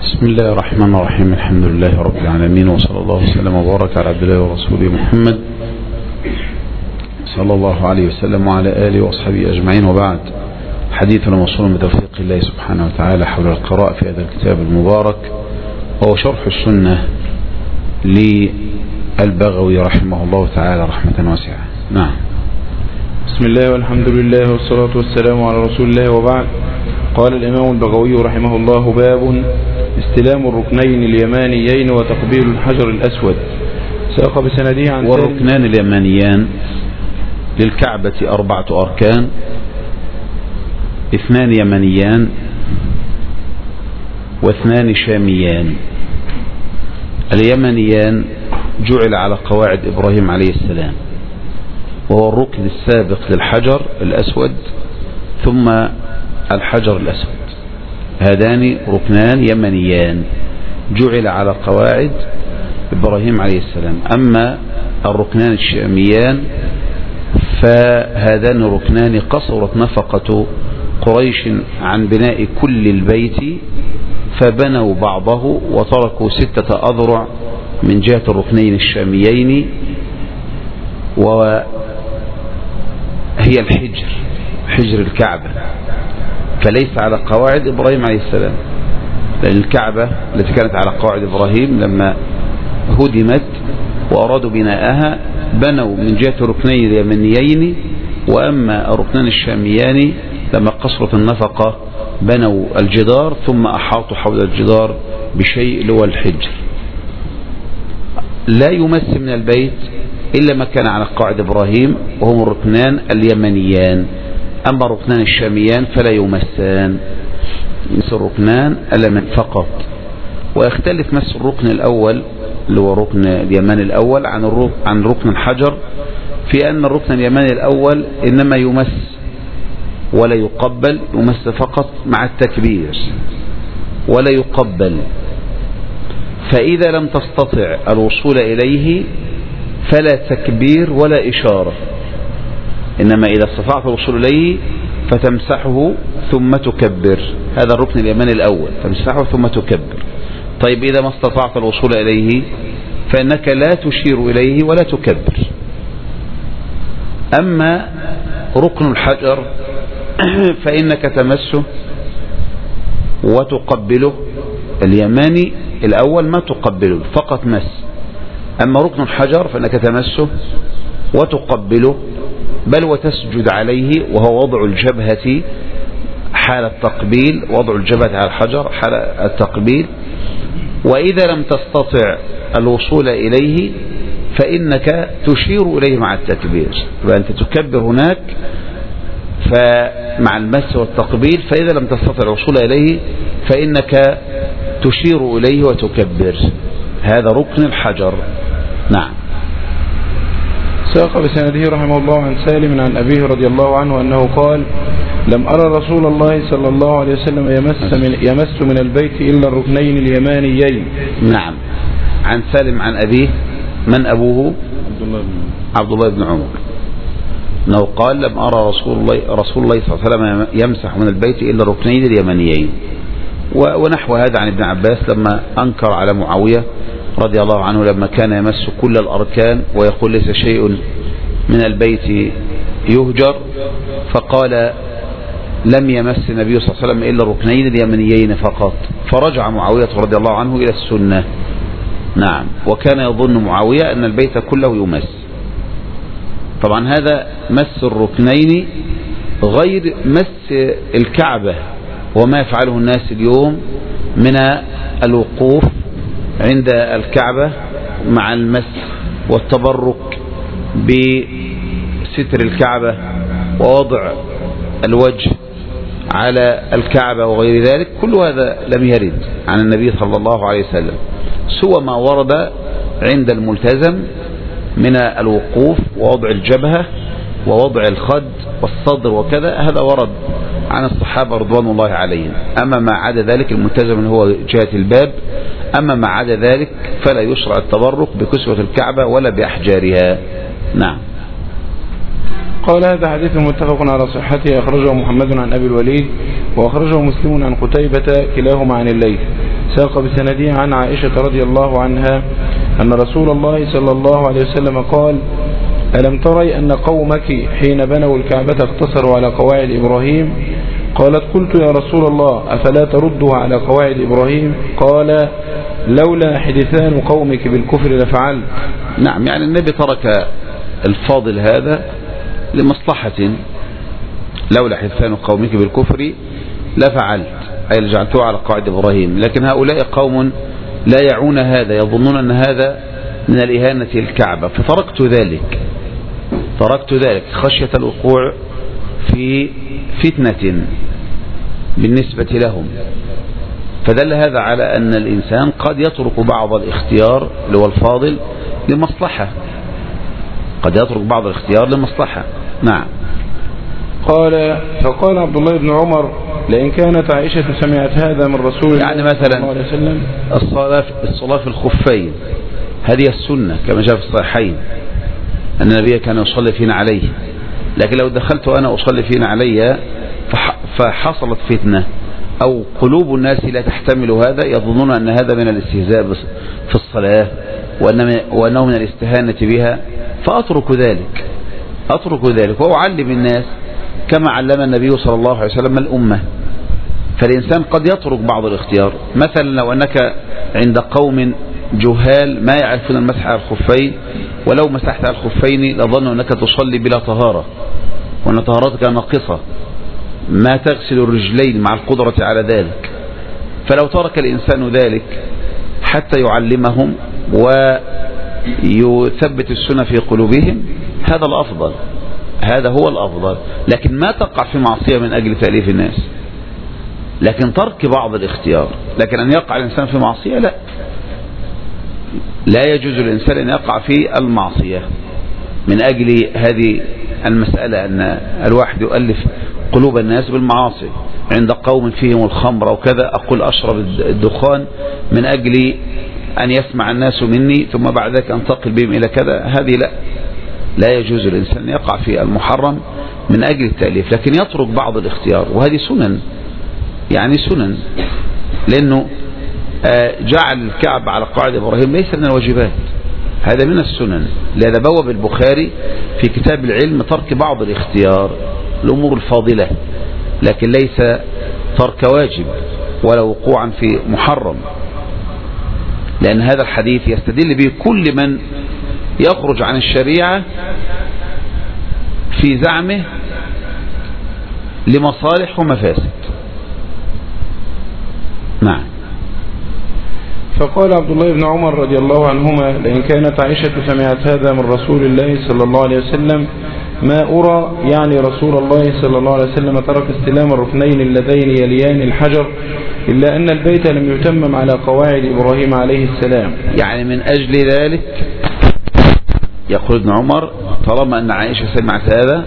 بسم الله الرحمن الرحيم. الحمد لله رب العالمين، وصلى الله وسلم وبارك على عبد الله ورسوله محمد صلى الله عليه وسلم وعلى آله وأصحابه أجمعين، وبعد. حديثنا موصول بتوفيق الله سبحانه وتعالى حول القراءة في هذا الكتاب المبارك، وهو شرح السنة للبغوي رحمه الله تعالى رحمة واسعة. نعم. بسم الله والحمد لله والصلاة والسلام على رسول الله، وبعد. قال الإمام البغوي رحمه الله: باب استلام الركنين اليمانيين وتقبيل الحجر الأسود. ساق بسنده عن والركنان اليمانيان للكعبة 4 أركان، 2 يمنيان و2 شاميان. اليمنيان جعل على قواعد إبراهيم عليه السلام، وهو الركن السابق للحجر الأسود ثم الحجر الأسود. هذان ركنان يمنيان جعل على قواعد إبراهيم عليه السلام. أما الركنان الشاميان فهذان ركنان قصرت نفقة قريش عن بناء كل البيت، فبنوا بعضه وتركوا 6 أذرع من جهة الركنين الشاميين، وهي حجر الكعبة، فليس على قواعد إبراهيم عليه السلام، لأن الكعبة التي كانت على قواعد إبراهيم لما هدمت وأرادوا بناءها بنوا من جهة الركنين اليمنيين، وأما الركنان الشاميان لما قصرت النفقة بنوا الجدار ثم أحاطوا حول الجدار بشيء اللي هو الحجر. لا يمس من البيت إلا ما كان على قواعد إبراهيم، وهم الركنان اليمنيان. أما الركنان الشاميان فلا يمسان، مس الركنان اليمن فقط. ويختلف مس الركن الأول اللي هو ركن اليماني الأول عن ركن الحجر، في أن الركن اليماني الأول إنما يمس ولا يقبل، يمس فقط مع التكبير ولا يقبل. فإذا لم تستطع الوصول إليه فلا تكبير ولا إشارة، إنما إذا استطعت الوصول إليه فتمسحه ثم تكبر. هذا الركن اليماني الأول، تمسحه ثم تكبر. طيب إذا ما استطعت الوصول إليه فإنك لا تشير إليه ولا تكبر. أما ركن الحجر فإنك تمسه وتقبله. اليماني الأول ما تقبله، فقط مس. أما ركن الحجر فإنك تمسه وتقبله، بل وتسجد عليه، وهو وضع الجبهة حال التقبيل، وضع الجبهة على الحجر حال التقبيل. وإذا لم تستطع الوصول إليه فإنك تشير إليه مع التكبير، فأنت تكبر هناك مع المس والتقبيل. فإذا لم تستطع الوصول إليه فإنك تشير إليه وتكبر. هذا ركن الحجر. نعم. ساق بسنده رحمه الله عن سالم عن أبيه رضي الله عنه أنه قال: لم أرى رسول الله صلى الله عليه وسلم يمس من البيت إلا الركنين اليمانيين. نعم. عن سالم عن أبيه، من أبوه؟ عبد الله بن عمر، أنه قال: لم أرى رسول الله صلى الله عليه وسلم يمسح من البيت إلا الركنين اليمانيين. ونحو هذا عن ابن عباس لما أنكر على معاوية رضي الله عنه لما كان يمس كل الأركان ويقول ليس شيء من البيت يهجر، فقال: لم يمس النبي صلى الله عليه وسلم إلا الركنين اليمنيين فقط. فرجع معاوية رضي الله عنه إلى السنة. نعم. وكان يظن معاوية أن البيت كله يمس. طبعا هذا مس الركنين غير مس الكعبة، وما يفعله الناس اليوم من الوقوف عند الكعبة مع المس والتبرك بستر الكعبة ووضع الوجه على الكعبة وغير ذلك. كل هذا لم يرد عن النبي صلى الله عليه وسلم، سوى ما ورد عند الملتزم من الوقوف ووضع الجبهة ووضع الخد والصدر وكذا، هذا ورد عن الصحابة رضوان الله عليهم. أما ما عدا ذلك الملتزم هو جهة الباب. أما ما عدا ذلك فلا يشرع التبرك بكسوة الكعبة ولا بأحجارها. نعم. قال: هذا حديث متفق على صحته، أخرجه محمد عن أبي الوليد وأخرجه مسلم عن قتيبة كلاهما عن الليث. ساق بسنده عن عائشة رضي الله عنها أن رسول الله صلى الله عليه وسلم قال: ألم تري أن قومك حين بنوا الكعبة اقتصروا على قواعد إبراهيم؟ قالت: قلت يا رسول الله أفلا تردها على قواعد إبراهيم؟ قال: لولا حدثان قومك بالكفر لفعلت. نعم، يعني النبي ترك الفاضل هذا لمصلحة، لولا حدثان قومك بالكفر لفعلت، أي لجعلته على قواعد إبراهيم. لكن هؤلاء قوم لا يعون هذا، يظنون أن هذا من الإهانة الكعبة، فتركت ذلك خشية الوقوع في فتنة بالنسبة لهم. فدل هذا على أن الإنسان قد يترك بعض الاختيار اللي هو الفاضل لمصلحة، قد يترك بعض الاختيار لمصلحة. نعم. فقال عبد الله بن عمر: لئن كانت عائشة سمعت هذا من رسول الله يعني مثلا الصلاة في الخفين هذه السنة كما جاء في الصحيحين أن النبي كان يصلي فينا عليه، لكن لو دخلت أنا أصلي فينا علي فحصلت فتنة أو قلوب الناس لا تحتمل هذا، يظنون أن هذا من الاستهزاء في الصلاة وأنه من الاستهانة بها، فأترك ذلك وأعلم الناس كما علم النبي صلى الله عليه وسلم الأمة. فالإنسان قد يترك بعض الاختيار، مثلا لو أنك عند قوم جهال ما يعرفون المسح على الخفين، ولو مسحت على الخفين لظنوا أنك تصلي بلا طهارة وأن طهارتك ناقصة، ما تغسل الرجلين مع القدرة على ذلك. فلو ترك الإنسان ذلك حتى يعلمهم ويثبت السنة في قلوبهم هذا هو الأفضل. لكن ما تقع في معصية من أجل تأليف الناس، لكن ترك بعض الاختيار. لكن أن يقع الإنسان في معصية لا يجوز الإنسان أن يقع في المعصية من أجل هذه المسألة، أن الواحد يؤلف قلوب الناس بالمعاصي. عند قوم فيهم الخمر وكذا أقول أشرب الدخان من أجل أن يسمع الناس مني، ثم بعد ذلك أنتقل بهم إلى كذا، هذه لا يجوز الإنسان يقع في المحرم من أجل التأليف، لكن يترك بعض الاختيار. وهذه سنن، يعني سنن، لأنه جعل الكعبة على قواعد إبراهيم ليس من الواجبات، هذا من السنن. لهذا بوب البخاري في كتاب العلم ترك بعض الاختيار، الأمور الفاضلة، لكن ليس ترك واجب ولا وقوعا في محرم، لأن هذا الحديث يستدل به كل من يخرج عن الشريعة في زعمه لمصالح ومفاسد. نعم. فقال عبد الله بن عمر رضي الله عنهما: لئن كانت عائشة سمعت هذا من رسول الله صلى الله عليه وسلم ما أرى، يعني رسول الله صلى الله عليه وسلم ترك استلام الركنين اللذين يليان الحجر، إلا أن البيت لم يتمم على قواعد إبراهيم عليه السلام. يعني من أجل ذلك يقول ابن عمر: طالما أن عائشة سمعت هذا،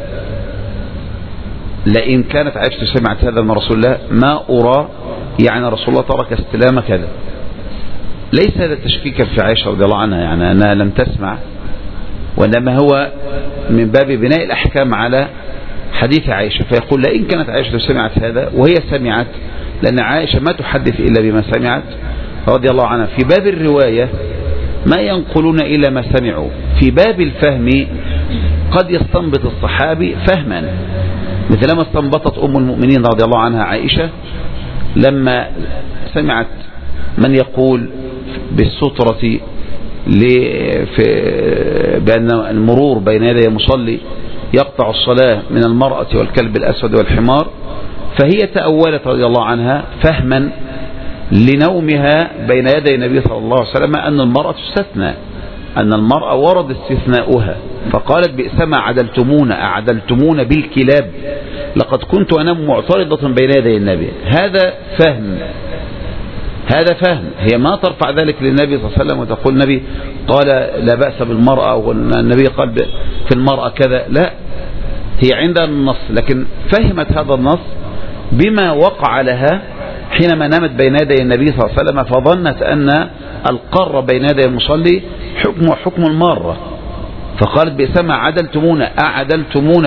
لئن كانت عائشة سمعت هذا من رسول الله ما أرى، يعني رسول الله ترك استلام كذا. ليس هذا تشكيكا في عائشة رضي الله عنها، يعني أنها لم تسمع، وإنما هو من باب بناء الأحكام على حديث عائشة. فيقول: لئن كانت عائشة سمعت هذا، وهي سمعت، لأن عائشة ما تحدث إلا بما سمعت رضي الله عنها. في باب الرواية ما ينقلون إلا ما سمعوا. في باب الفهم قد يستنبط الصحابي فهما، مثل ما استنبطت أم المؤمنين رضي الله عنها عائشة لما سمعت من يقول بالسترة بأن المرور بين يدي المصلي يقطع الصلاة من المرأة والكلب الأسود والحمار، فهي تأولت رضي الله عنها فهما لنومها بين يدي النبي صلى الله عليه وسلم أن المرأة تستثنى، أن المرأة ورد استثناؤها، فقالت: بئسما أعدلتمون بالكلاب، لقد كنت أنام معترضة بين يدي النبي. هذا فهم، هي ما ترفع ذلك للنبي صلى الله عليه وسلم وتقول النبي قال لا بأس بالمرأة والنبي قال في المرأة كذا، لا، هي عندها النص، لكن فهمت هذا النص بما وقع لها حينما نامت بين يدي النبي صلى الله عليه وسلم، فظنت أن القر بين يدي المصلي حكم المارة، فقالت: بئسما أعدلتمون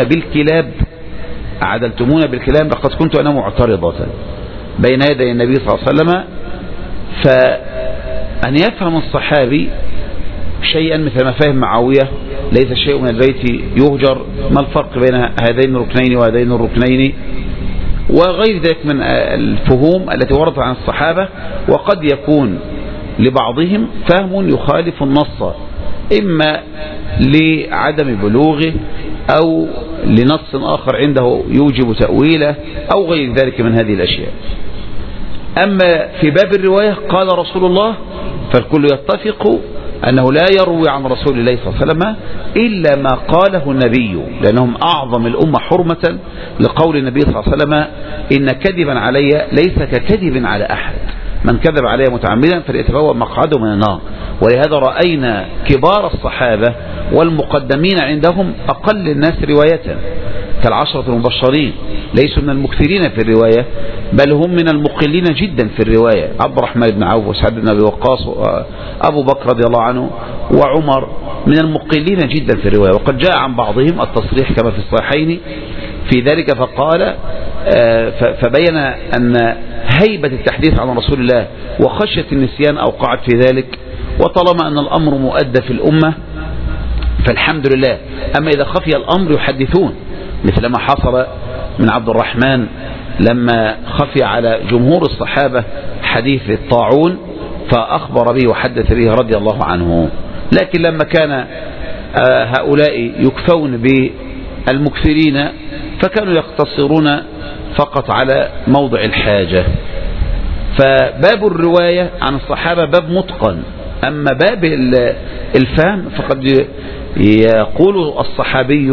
بالكلاب، لقد كنت أنا معترضة بين يدي النبي صلى الله عليه وسلم فأن يفهم الصحابي شيئا مثل ما فهم معاوية ليس شيء من البيت يهجر، ما الفرق بين هذين الركنين وهذين الركنين، وغير ذلك من الفهوم التي وردت عن الصحابة. وقد يكون لبعضهم فهم يخالف النص، إما لعدم بلوغه أو لنص آخر عنده يوجب تأويله أو غير ذلك من هذه الأشياء. أما في باب الرواية قال رسول الله، فالكل يتفق أنه لا يروي عن رسول الله صلى الله عليه وسلم إلا ما قاله النبي، لأنهم أعظم الأمة حرمة لقول النبي صلى الله عليه وسلم إن كذبا علي ليس ككذب على أحد، من كذب علي متعمدا فليتبوأ مقعده من النار. ولهذا رأينا كبار الصحابة والمقدمين عندهم أقل الناس رواية كالعشرة المبشرين، ليسوا من المكثرين في الرواية بل هم من المقلين جدا في الرواية، عبد الرحمن بن عوف وسعد بن أبي وقاص وأبو بكر رضي الله عنه وعمر من المقلين جدا في الرواية. وقد جاء عن بعضهم التصريح كما في الصحيحين في ذلك، فقال فبين أن هيبة التحديث عن رسول الله وخشية النسيان أوقعت في ذلك، وطالما أن الأمر مؤدى في الأمة فالحمد لله. أما إذا خفي الأمر يحدثون، مثل ما حصل من عبد الرحمن لما خفي على جمهور الصحابة حديث الطاعون فأخبر به وحدث به رضي الله عنه. لكن لما كان هؤلاء يكفون بالمكثرين فكانوا يقتصرون فقط على موضع الحاجة. فباب الرواية عن الصحابة باب متقن. أما باب الفهم فقد يقول الصحابي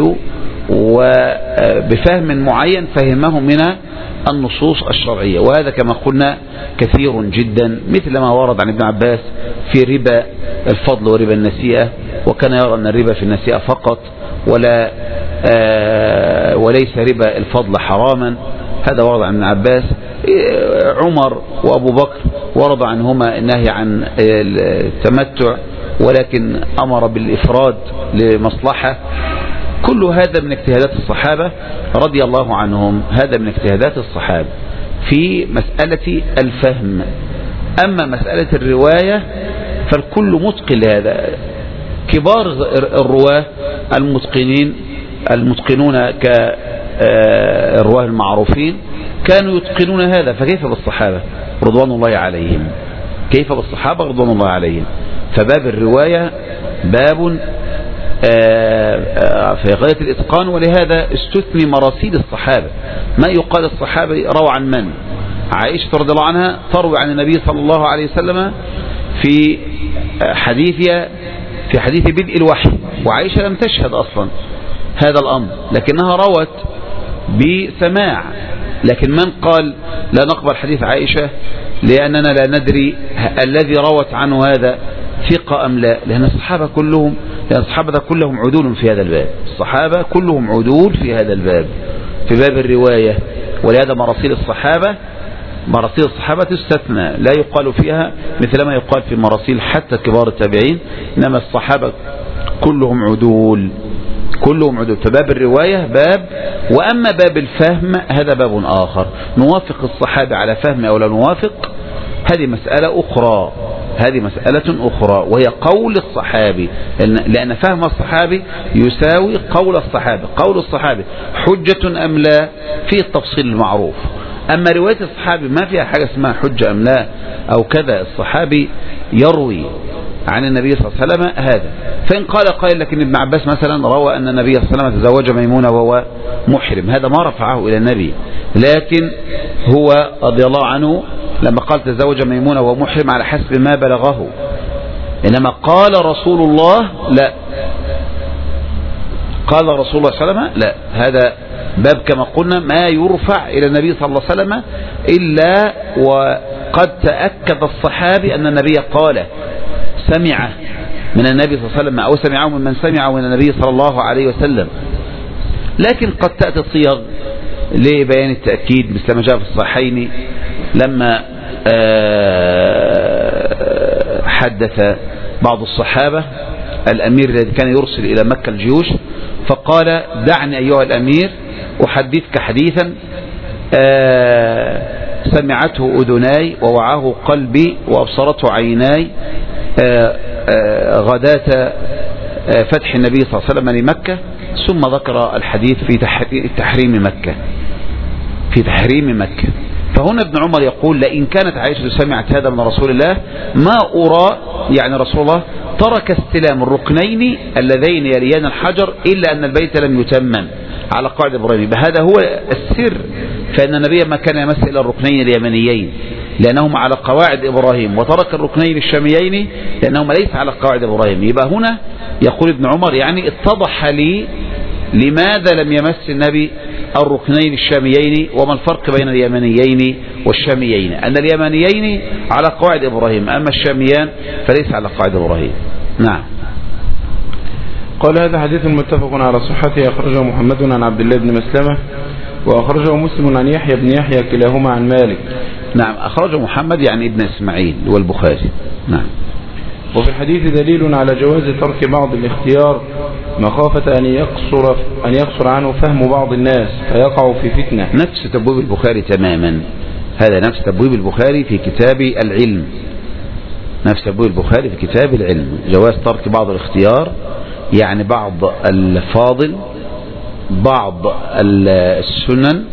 وبفهم معين فهمه من النصوص الشرعية، وهذا كما قلنا كثير جدا، مثل ما ورد عن ابن عباس في ربا الفضل وربا النسيئة، وكان يرى أن الربا في النسيئة فقط وليس ربا الفضل حراما. هذا ورد عن ابن عباس. عمر وأبو بكر ورد عنهما النهي عن التمتع ولكن أمر بالإفراد لمصلحة. كل هذا من اجتهادات الصحابة رضي الله عنهم، هذا من اجتهادات الصحابة في مسألة الفهم. أما مسألة الرواية فالكل متقن لهذا. كبار الرواه المتقنون كالرواه المعروفين كانوا يتقنون هذا، فكيف بالصحابة رضوان الله عليهم؟ كيف بالصحابة رضوان الله عليهم؟ فباب الرواية باب في غاية الإتقان، ولهذا استثني مراسيل الصحابة. ما يقال الصحابة روى عن من؟ عائشة رضي الله عنها تروي عن النبي صلى الله عليه وسلم في حديث بدء الوحي، وعائشة لم تشهد أصلا هذا الأمر لكنها روت بسماع. لكن من قال لا نقبل حديث عائشة لأننا لا ندري الذي روت عنه هذا ثقة أم لا، لأن الصحابة كلهم عدول في هذا الباب. الصحابة كلهم عدول في هذا الباب، في باب الرواية. ولهذا مراسيل الصحابة تستثنى، لا يقال فيها مثل ما يقال في مراسيل حتى كبار التابعين، إنما الصحابة كلهم عدول. فباب الرواية باب. وأما باب الفهم هذا باب آخر، نوافق الصحابة على فهم أو لا نوافق، هذه مسألة أخرى وهي قول الصحابي، لأن فهم الصحابي يساوي قول الصحابي. قول الصحابي حجة أم لا في التفصيل المعروف. أما رواية الصحابي ما فيها حاجة اسمها حجة أم لا أو كذا، الصحابي يروي عن النبي صلى الله عليه وسلم هذا. فإن قال لكن ابن عباس مثلا روى أن النبي صلى الله عليه وسلم تزوج ميمونة وهو محرم، هذا ما رفعه إلى النبي، لكن هو رضي الله عنه لما قال تزوج ميمونة وهو محرم على حسب ما بلغه. إنما قال رسول الله لا، قال رسول الله صلى الله عليه وسلم لا. هذا باب كما قلنا ما يرفع إلى النبي صلى الله عليه وسلم إلا وقد تأكد الصحابي أن النبي قال، سمع من النبي صلى الله عليه وسلم أو سمعه من سمعه من النبي صلى الله عليه وسلم. لكن قد تأتي الصيغ لبيان التأكيد مثل ما جاء في الصحيحين لما حدث بعض الصحابة الأمير الذي كان يرسل إلى مكة الجيوش فقال دعني أيها الأمير أحدثك حديثا سمعته أذناي ووعاه قلبي وأبصرته عيناي غداة فتح النبي صلى الله عليه وسلم لمكة، ثم ذكر الحديث في تحريم مكة. فهنا ابن عمر يقول لئن كانت عائشة سمعت هذا من رسول الله ما أرى يعني رسول الله ترك استلام الركنين اللذين يليان الحجر إلا أن البيت لم يتمم على قاعدة إبراهيم. هذا هو السر، فإن النبي ما كان يمس إلى الركنين اليمنيين لأنهم على قواعد إبراهيم، وترك الركنين الشاميين لأنهم ليس على قواعد إبراهيم. يبقى هنا يقول ابن عمر يعني اتضح لي لماذا لم يمس النبي الركنين الشاميين، وما الفرق بين اليمنيين والشاميين، أن اليمنيين على قواعد إبراهيم أما الشاميان فليس على قواعد إبراهيم. نعم. قال هذا حديث متفق على صحته، أخرجه محمد عن عبد الله بن مسلمة، وأخرجه مسلم عن يحيى بن يحيى كلاهما عن مالك. نعم، أخرجه محمد يعني ابن إسماعيل والبخاري. نعم. وفي الحديث دليل على جواز ترك بعض الاختيار مخافة أن يقصر عنه فهم بعض الناس فيقع في فتنة. نفس تبويب البخاري تماما، هذا نفس تبويب البخاري في كتاب العلم، نفس تبويب البخاري في كتاب العلم، جواز ترك بعض الاختيار يعني بعض الفاضل بعض السنن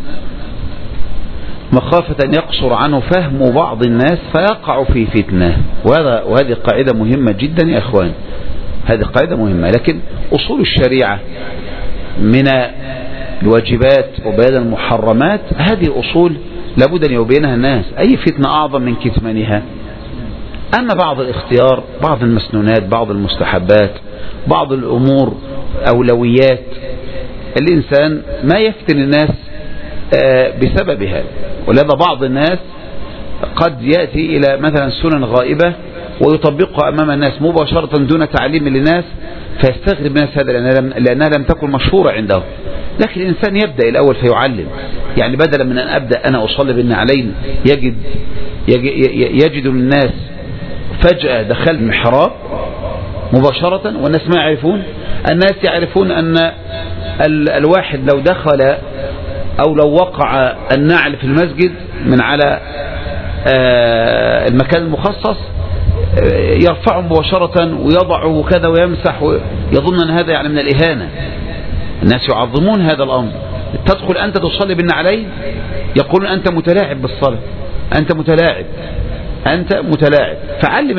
مخافة أن يقصر عنه فهم بعض الناس فيقع في فتنة. وهذه قاعدة مهمة جدا يا أخوان، هذه قاعدة مهمة. لكن أصول الشريعة من الواجبات وبيان المحرمات هذه أصول لابد أن يبينها الناس، أي فتنة أعظم من كتمانها. أما بعض الاختيار، بعض المسنونات، بعض المستحبات، بعض الأمور أولويات، الإنسان ما يفتن الناس بسببها. ولذا بعض الناس قد يأتي إلى مثلا سنن غائبة ويطبقها أمام الناس مباشرة دون تعليم للناس، فيستغرب الناس هذا لأنها لم تكن مشهورة عنده. لكن الإنسان يبدأ الأول فيعلم، يعني بدلا من أن أبدأ أنا أصلي بالنعلين يجد الناس فجأة دخلت المحراب مباشرة والناس ما يعرفون. الناس يعرفون أن الواحد لو دخل أو لو وقع النعل في المسجد من على المكان المخصص يرفعه مباشرة ويضعه كذا ويمسح، يظن أن هذا يعني من الإهانة. الناس يعظمون هذا الأمر. تدخل أنت تصلي بالنعلين يقولون أنت متلاعب بالصلاة، أنت متلاعب. فعلم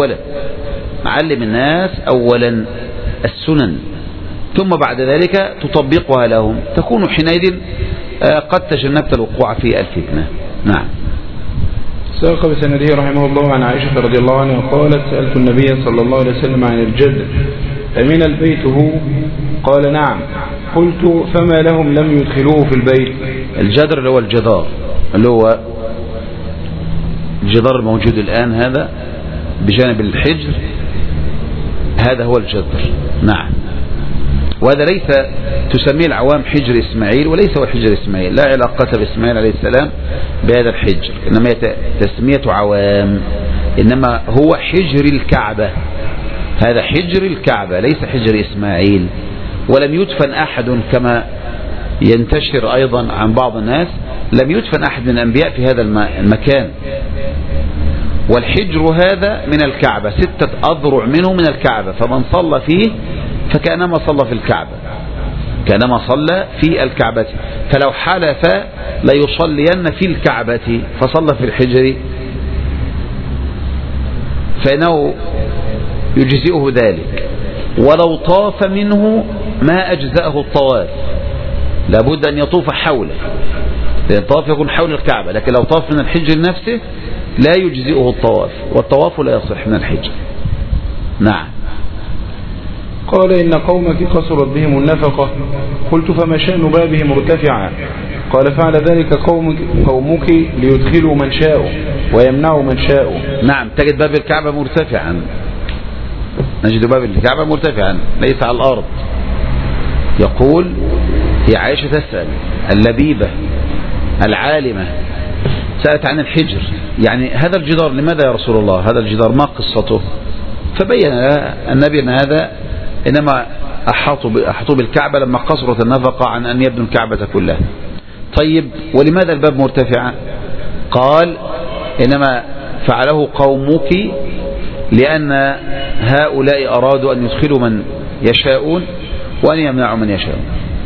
الناس أولا السنن، ثم بعد ذلك تطبقها لهم، تكون حينئذ قد تجنبت الوقوع في الفتنة. نعم. ساق بسنده رحمه الله عن عائشة رضي الله عنها قالت سألت النبي صلى الله عليه وسلم عن الجدر أمن البيت هو؟ قال نعم. قلت فما لهم لم يدخلوه في البيت؟ الجدر اللي هو الجدار، اللي هو الجدار الموجود الآن هذا بجانب الحجر، هذا هو الجدر. نعم. وهذا ليس تسميه العوام حجر إسماعيل، وليس هو حجر إسماعيل، لا علاقة بإسماعيل عليه السلام بهذا الحجر، إنما تسمية عوام، إنما هو حجر الكعبة. هذا حجر الكعبة ليس حجر إسماعيل. ولم يدفن أحد كما ينتشر أيضا عن بعض الناس، لم يدفن أحد من الأنبياء في هذا المكان. والحجر هذا من الكعبة 6 أذرع منه من الكعبة، فمن صلى فيه فكأنما صلى في الكعبة، كأنما صلى في الكعبة. فلو حلف ليصلين في الكعبة فصلى في الحجر فإنه يجزئه ذلك. ولو طاف منه ما أجزأه الطواف، لابد أن يطوف حوله، لأن الطواف يكون حول الكعبة، لكن لو طاف من الحجر نفسه لا يجزئه الطواف، والطواف لا يصح من الحجر. نعم. قال إن قومك قصرت بهم النفقة. قلت فما شأن بابهم مرتفعا؟ قال فعل ذلك قومك ليدخلوا من شاءوا ويمنعوا من شاءوا. نعم، تجد باب الكعبة مرتفعا، نجد باب الكعبة مرتفعا ليس على الأرض. يقول هي عائشة تسأل اللبيبة العالمة، سألت عن الحجر، يعني هذا الجدار لماذا يا رسول الله، هذا الجدار ما قصته؟ فبين النبي أن هذا إنما أحاطوا بالكعبة لما قصرت النفقة عن أن يبنوا الكعبة كلها. طيب ولماذا الباب مرتفعا؟ قال إنما فعله قومك لأن هؤلاء أرادوا أن يدخلوا من يشاءون وأن يمنعوا من يشاءون.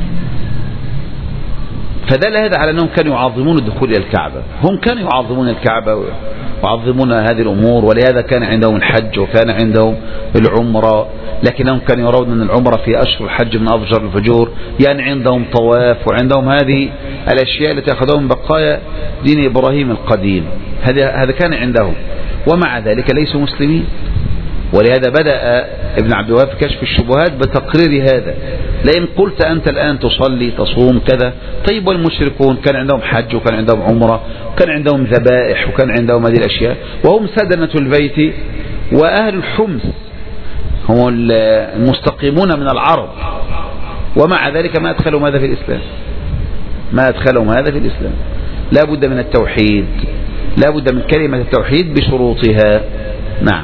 فدل هذا على أنهم كانوا يعظمون الدخول إلى الكعبة. هم كانوا يعظمون الكعبة ويعظمون هذه الأمور، ولهذا كان عندهم الحج وكان عندهم العمرة، لكنهم كانوا يرون أن العمرة في أشهر الحج من أفجر الفجور، يعني عندهم طواف وعندهم هذه الأشياء التي أخذوها من بقايا دين إبراهيم القديم. هذا كان عندهم، ومع ذلك ليسوا مسلمين. ولهذا بدأ ابن عبد الوهاب في كشف الشبهات بتقرير هذا. لئن قلت أنت الآن تصلي تصوم كذا، طيب والمشركون كان عندهم حج وكان عندهم عمرة وكان عندهم ذبائح وكان عندهم هذه الأشياء، وهم سدنة البيت وأهل الحمص هم المستقيمون من العرب، ومع ذلك ما أدخلوا هذا في الإسلام. ما أدخلهم هذا في الإسلام. لا بد من التوحيد، لا بد من كلمة التوحيد بشروطها. نعم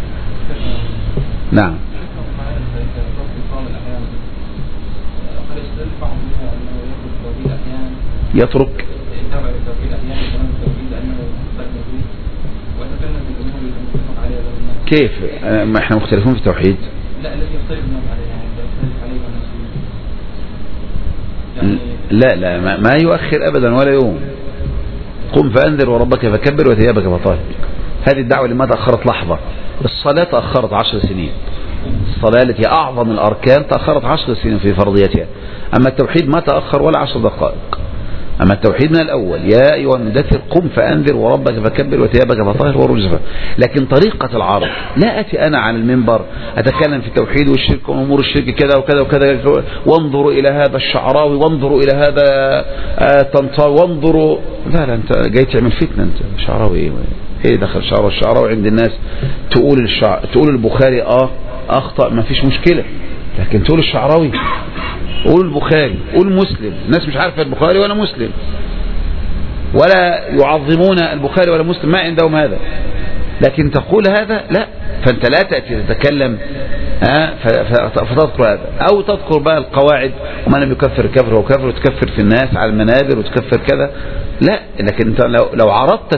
نعم. يترك كيف؟ ما احنا مختلفون في التوحيد. لا لا ما يؤخر ابدا ولا يوم. قم فانذر وربك فكبر وثيابك فطهر. هذه الدعوة اللي ما تأخرت لحظة. الصلاة تأخرت 10 سنين. الصلاة التي أعظم الأركان تأخرت 10 سنين في فرضيتها. أما التوحيد ما تأخر ولا 10 دقائق. أما التوحيد من الأول، يا أيها المدثر قم فأنذر وربك فكبر وثيابك فطهر والرجز. لكن طريقة العرض، لا أتي أنا على المنبر أتكلم في التوحيد والشرك وأمور الشرك كذا وكذا وكذا، وانظروا إلى هذا الشعراوي وانظروا إلى هذا طنطاوي وانظروا. لا أنت جاي تعمل فتنة. أنت شعراوي إيه دخل الشعراوي عند الناس؟ تقول البخاري أخطأ ما فيش مشكلة، لكن تقول الشعراوي، قول البخاري، قول مسلم. الناس مش عارفة البخاري ولا مسلم، ولا يعظمون البخاري ولا مسلم، ما عندهم هذا. لكن تقول هذا لا، فأنت لا تأتي تتكلم فتذكر هذا، أو تذكر بقى القواعد وما لم يكفر كفر وكفر، وتكفر في الناس على المنابر وتكفر كذا. لا، لكن انت لو عرضت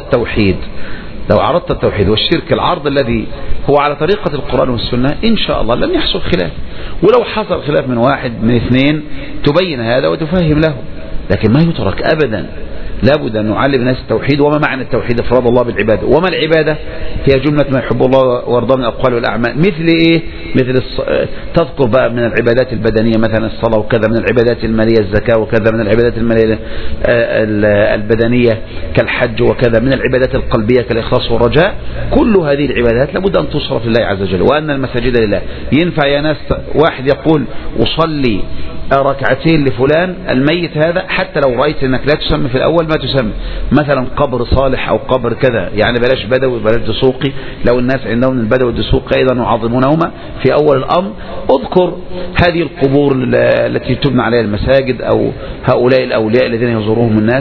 التوحيد والشرك العرض الذي هو على طريقة القرآن والسنة، إن شاء الله لن يحصل خلاف. ولو حصل خلاف من واحد من اثنين تبين هذا وتفهم له، لكن ما يترك أبدا. لابد أن نعلم الناس التوحيد. وما معنى التوحيد؟ إفراد الله بالعبادة. وما العبادة؟ هي جملة ما يحب الله ويرضاه من الأقوال والأعمال. مثل إيه؟ مثل تذكر بقى من العبادات البدنية مثلا الصلاة وكذا، من العبادات المالية الزكاة وكذا، من العبادات المالية البدنية كالحج وكذا، من العبادات القلبية كالإخلاص والرجاء. كل هذه العبادات لابد أن تصرف لله عز وجل، وأن المساجد لله. ينفع يا ناس واحد يقول أصلي ركعتين لفلان الميت هذا، حتى لو رأيت أنك لا تسمي في الأول ما تسمي، مثلا قبر صالح أو قبر كذا، يعني بلاش بدوي بلاش دسوقي. لو الناس عندهم البدوي والدسوقي أيضا يعظمونهما في أول الأمر، اذكر هذه القبور التي تبنى عليها المساجد، أو هؤلاء الأولياء الذين يزورهم الناس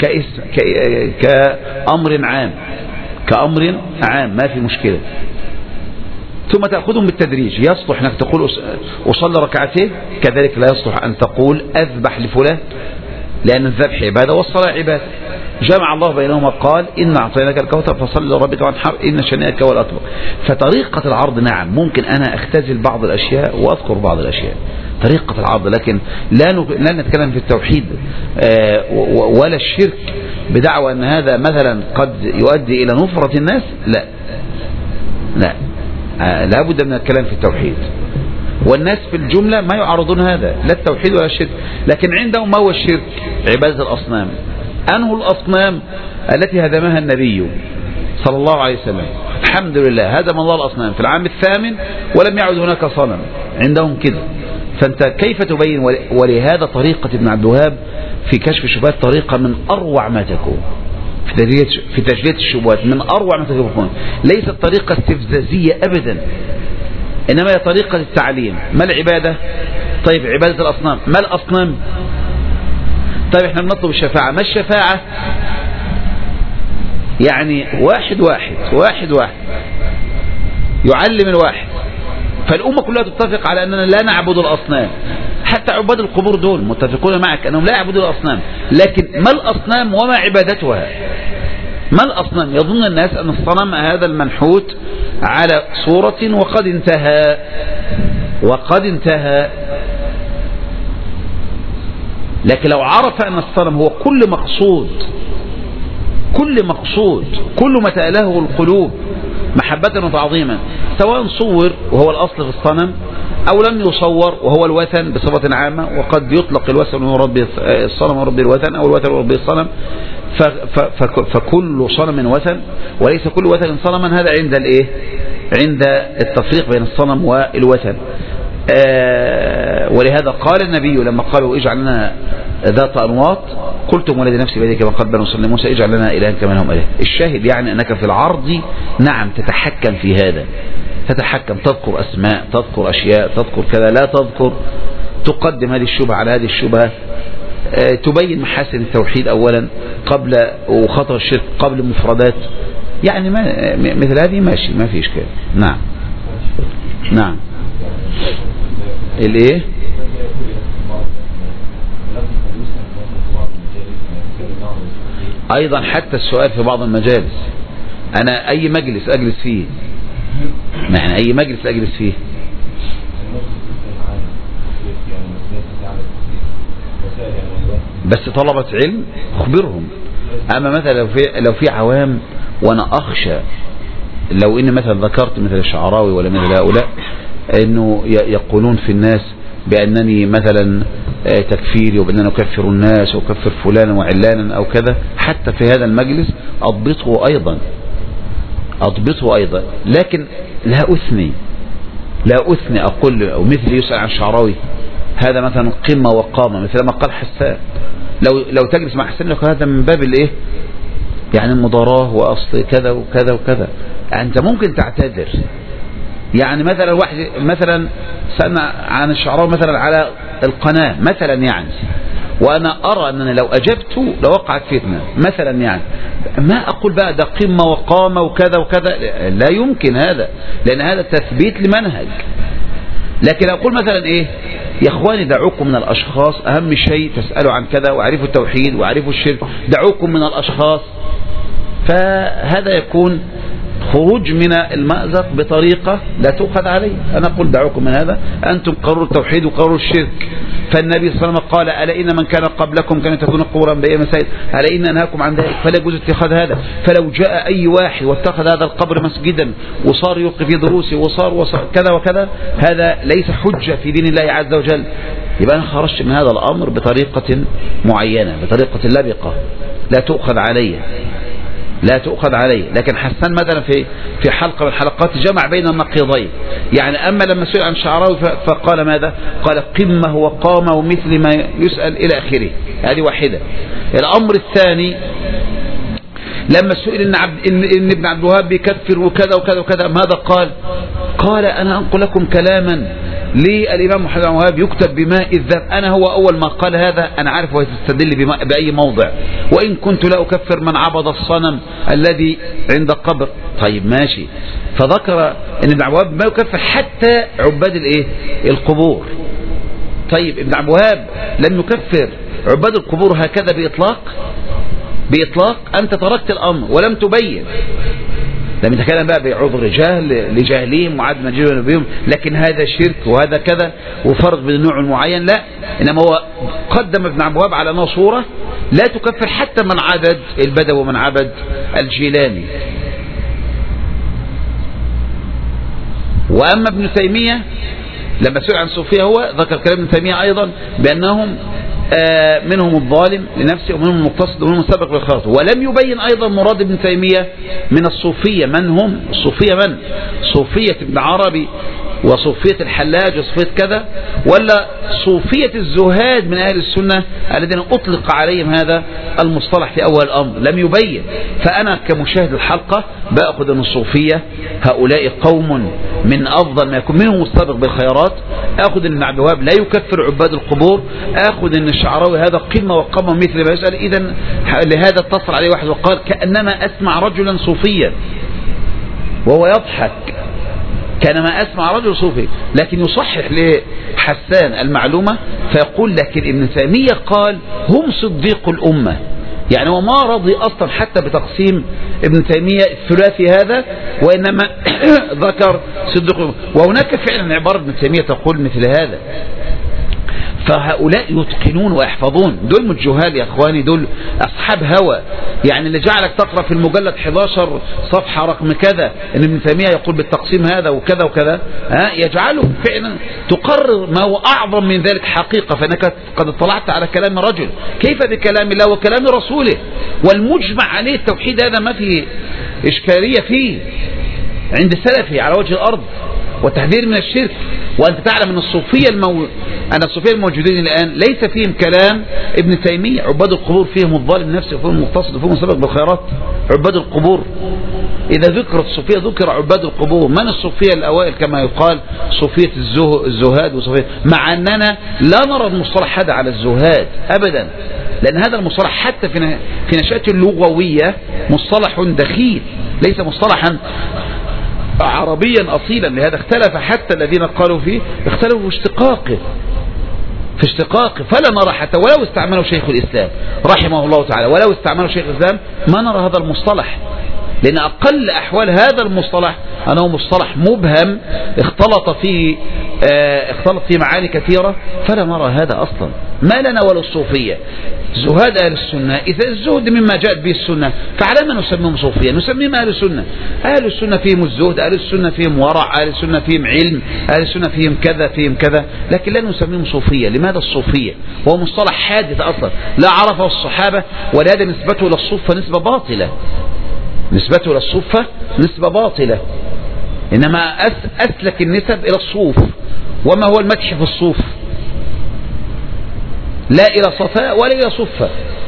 كأمر عام ما في مشكلة. ثم تأخذهم بالتدريج. يصلح أنك تقول أصلي ركعتين، كذلك لا يصلح أن تقول أذبح لفلان، لأن الذبح عبادة والصلاة عبادة. جمع الله بينهما قال إن أعطيناك الكوثر فصل لربك وانحر إن شانئك هو الأبتر. فطريقة العرض نعم ممكن أنا أختزل بعض الأشياء وأذكر بعض الأشياء، طريقة العرض، لكن لا نتكلم في التوحيد ولا الشرك بدعوى أن هذا مثلا قد يؤدي إلى نفرة الناس. لا لا بد من الكلام في التوحيد. والناس في الجملة ما يعرضون هذا، لا التوحيد ولا الشرك. لكن عندهم ما هو الشرك؟ عبادة الأصنام. أنه الأصنام التي هدمها النبي صلى الله عليه وسلم. الحمد لله هدم الله الأصنام في العام 8 ولم يعد هناك صنم عندهم كده. فأنت كيف تبين؟ ولهذا طريقة ابن عبد الوهاب في كشف الشبهات طريقة من أروع ما تكون في تجلية الشبهات، من أروع ما تكون. ليست طريقة استفزازية أبدا، إنما هي طريقة التعليم. ما العبادة؟ طيب عبادة الأصنام. ما الأصنام؟ طيب احنا بنطلب الشفاعة. ما الشفاعة؟ يعني واحد يعلم الواحد. فالأمة كلها تتفق على أننا لا نعبد الأصنام. حتى عباد القبور دول متفقون معك أنهم لا يعبدون الأصنام. لكن ما الأصنام وما عبادتها؟ ما الأصنام؟ يظن الناس أن الصنم هذا المنحوت على صورة وقد انتهى. لكن لو عرف أن الصنم هو كل مقصود كل ما تأله القلوب محبة وتعظيما، سواء صور وهو الأصل في الصنم أو لم يصور وهو الوثن بصفة عامة، وقد يطلق الوثن ويراد به الصنم ويراد به الوثن، أو الوثن ويراد به الصنم، فكل صنم وثن وليس كل وثن صنما. هذا عند التفريق بين الصنم والوثن. ولهذا قال النبي لما قالوا اجعل لنا ذات أنواط قلتم والذي نفسي بيدك كما قال بنو إسرائيل موسى اجعل لنا إلها كما لهم إله. الشاهد يعني أنك في العرض نعم تتحكم في هذا، تتحكم، تذكر أسماء، تذكر أشياء، تذكر كذا، لا تذكر، تقدم هذه الشبهة على هذه الشبهة، تبين محاسن التوحيد أولا قبل وخطر الشرك قبل المفردات. يعني مثل هذه ماشي، ما في إشكال. نعم الايه ايضا حتى السؤال في بعض المجالس. انا اي مجلس اجلس فيه، يعني اي مجلس اجلس فيه بس طلبة علم اخبرهم. اما مثلا لو في عوام وانا اخشى لو ان مثلا ذكرت مثل الشعراوي ولا مثل هؤلاء انه يقولون في الناس بانني مثلا تكفيري وبانني اكفر الناس واكفر فلانا وعلانا او كذا، حتى في هذا المجلس اضبطه ايضا. لكن لا اثني اقول او مثل يسأل عن الشعراوي هذا مثلا قمة وقامة مثل ما قال حسان. لو تجلس مع حسان لك هذا من باب الايه يعني المضاراه واصل كذا وكذا وكذا. انت ممكن تعتذر. يعني مثلا واحد مثلا سألنا عن الشعراوي مثلا على القناة مثلا، يعني وانا ارى انني لو اجبت لوقعت فتنة مثلا، يعني ما اقول بقى ده قمة وقامة وكذا وكذا، لا يمكن هذا، لان هذا تثبيت لمنهج. لكن اقول مثلا ايه يا اخواني دعوكم من الاشخاص، اهم شيء تسألوا عن كذا واعرفوا التوحيد واعرفوا الشرك، دعوكم من الاشخاص. فهذا يكون خروج من المأزق بطريقة لا تؤخذ عليه. أنا أقول دعوكم من هذا، أنتم قرروا التوحيد وقرروا الشرك. فالنبي صلى الله عليه وسلم قال ألا إن من كان قبلكم كانوا يتخذون قبور أنبياء مساجد، ألا إن أنهاكم عن ذلك فلا يجوز اتخاذ هذا. فلو جاء أي واحد واتخذ هذا القبر مسجدا وصار يلقي في دروسه وصار كذا وكذا، هذا ليس حجة في دين الله عز وجل. يبقى أنا خرجت من هذا الأمر بطريقة معينة، بطريقة لبقة لا تؤخذ عليه. لكن حسان مثلا في حلقة من الحلقات جمع بين النقيضين. يعني أما لما سئل عن شعراوي فقال ماذا؟ قال قمة وقامة ومثل ما يسأل إلى آخره. هذه واحدة. الأمر الثاني لما سئل إن ابن عبد الوهاب بيكفر وكذا وكذا وكذا، ماذا قال أنا أنقل لكم كلاما للإمام محمد بن عبد الوهاب يكتب بماء الذهب، أنا هو أول ما قال هذا أنا عارف هو يستدل بأي موضع، وإن كنت لا أكفر من عبد الصنم الذي عند القبر. طيب ماشي. فذكر أن ابن عبد الوهاب ما يكفر حتى عباد القبور. طيب ابن عبد الوهاب لم يكفر عباد القبور هكذا بإطلاق أنت تركت الأمر ولم تبين. لم يتكلم بقى بعذر جهل لجاهلين وعدم جهل بهم، لكن هذا شرك وهذا كذا وفرق بين النوع المعين، لا. إنما هو قدم ابن عبد الوهاب على أنه صورة لا تكفر حتى من عبد البدوي ومن عبد الجيلاني. وأما ابن تيمية لما سئل عن الصوفية هو ذكر كلام ابن تيمية أيضا بأنهم منهم الظالم لنفسه ومنهم المقتصد ومنهم السابق بالخيرات، ولم يبين أيضا مراد ابن تيمية من الصوفية من هم الصوفية، من صوفية ابن عربي وصوفية الحلاج وصوفية كذا، ولا صوفية الزهاد من أهل السنة الذين أطلق عليهم هذا المصطلح في أول الأمر، لم يبين. فأنا كمشاهد الحلقة بأخذ أن الصوفية هؤلاء قوم من أفضل ما يكون، منهم السابق بالخيرات، أخذ أن ابن عبد الوهاب لا يكفر عباد القبور، أخذ أن الشعراوي هذا قمة وقمة مثل ما يسأل. إذن لهذا اتصل عليه واحد وقال كأنما أسمع رجلا صوفيا وهو يضحك، كانما أسمع رجل صوفي، لكن يصحح لحسان المعلومة فيقول لكن ابن تيمية قال هم صديق الأمة، يعني هو ما رضي أصلا حتى بتقسيم ابن تيمية الثلاثي هذا، وإنما ذكر صدق. وهناك فعلا عبارة ابن تيمية تقول مثل هذا. فهؤلاء يتقنون ويحفظون، دول مش جهال يا اخواني، دول اصحاب هوى. يعني اللي جعلك تقرأ في المجلد 11 صفحة رقم كذا ان ابن تيمية يقول بالتقسيم هذا وكذا وكذا، يجعلهم فعلا تقرر ما هو اعظم من ذلك حقيقة. فانك قد اطلعت على كلام رجل، كيف بكلام الله وكلام رسوله والمجمع عليه التوحيد، هذا ما فيه اشكالية فيه عند سلفي على وجه الارض، وتحذير من الشرك. وأنت تعلم أن الصوفية الموجودين الآن ليس فيهم كلام ابن تيمية. عباد القبور فيهم الظالم نفسه وفيهم المقتصد وفيهم السابق بالخيرات. عباد القبور إذا ذكرت الصوفية ذكر عباد القبور. من الصوفية الأوائل كما يقال؟ صوفية الزهاد وصوفية، مع أننا لا نرى المصطلح هذا على الزهاد أبدا، لأن هذا المصطلح حتى في نشأته اللغوية مصطلح دخيل، ليس مصطلحا عربيا أصيلا. لهذا اختلف حتى الذين قالوا فيه، اختلفوا في اشتقاقه. فلا نرى حتى ولو استعملوا شيخ الإسلام رحمه الله تعالى، ولو استعملوا شيخ الإسلام ما نرى هذا المصطلح، لأن أقل أحوال هذا المصطلح أنه مصطلح مبهم اختلط فيه معاني كثيرة، فلا نرى هذا أصلا. ما لنا ولا الصوفية زهاد أهل السنة. إذا الزهد مما جاءت به السنة فعلى ما نسميهم صوفية؟ نسميهم أهل السنة. أهل السنة فيهم الزهد، أهل السنة فيهم ورع، أهل السنة فيهم علم، أهل السنة فيهم كذا فيهم كذا، لكن لا نسميهم صوفية. لماذا الصوفية؟ هو مصطلح حادث أصلا لا عرفه الصحابة، ولهذا نسبته إلى الصوفة نسبة باطلة. نسبته إلى الصوفة نسبة باطلة، إنما أسلك النسب إلى الصوف. وما هو المدح في الصوف؟ لا إلى صفاء ولا إلى صفة.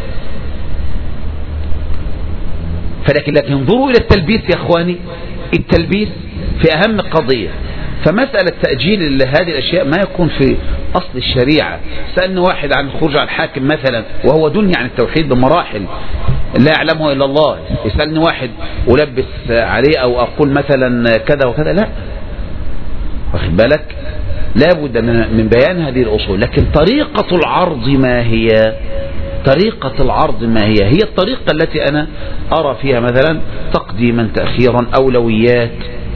لكن انظروا إلى التلبيس يا أخواني، التلبيس في أهم قضية. فمسألة تأجيل هذه الأشياء ما يكون في أصل الشريعة. سألنا واحد عن الخروج على الحاكم مثلا وهو دنيا عن التوحيد بمراحل لا يعلمه إلا الله، يسألني واحد ألبس عليه أو أقول مثلا كذا وكذا، لا، واخد بالك؟ لابد من بيان هذه الأصول. لكن طريقة العرض ما هي؟ طريقة العرض ما هي؟ هي الطريقة التي أنا أرى فيها مثلا تقديما تأخيرا أولويات.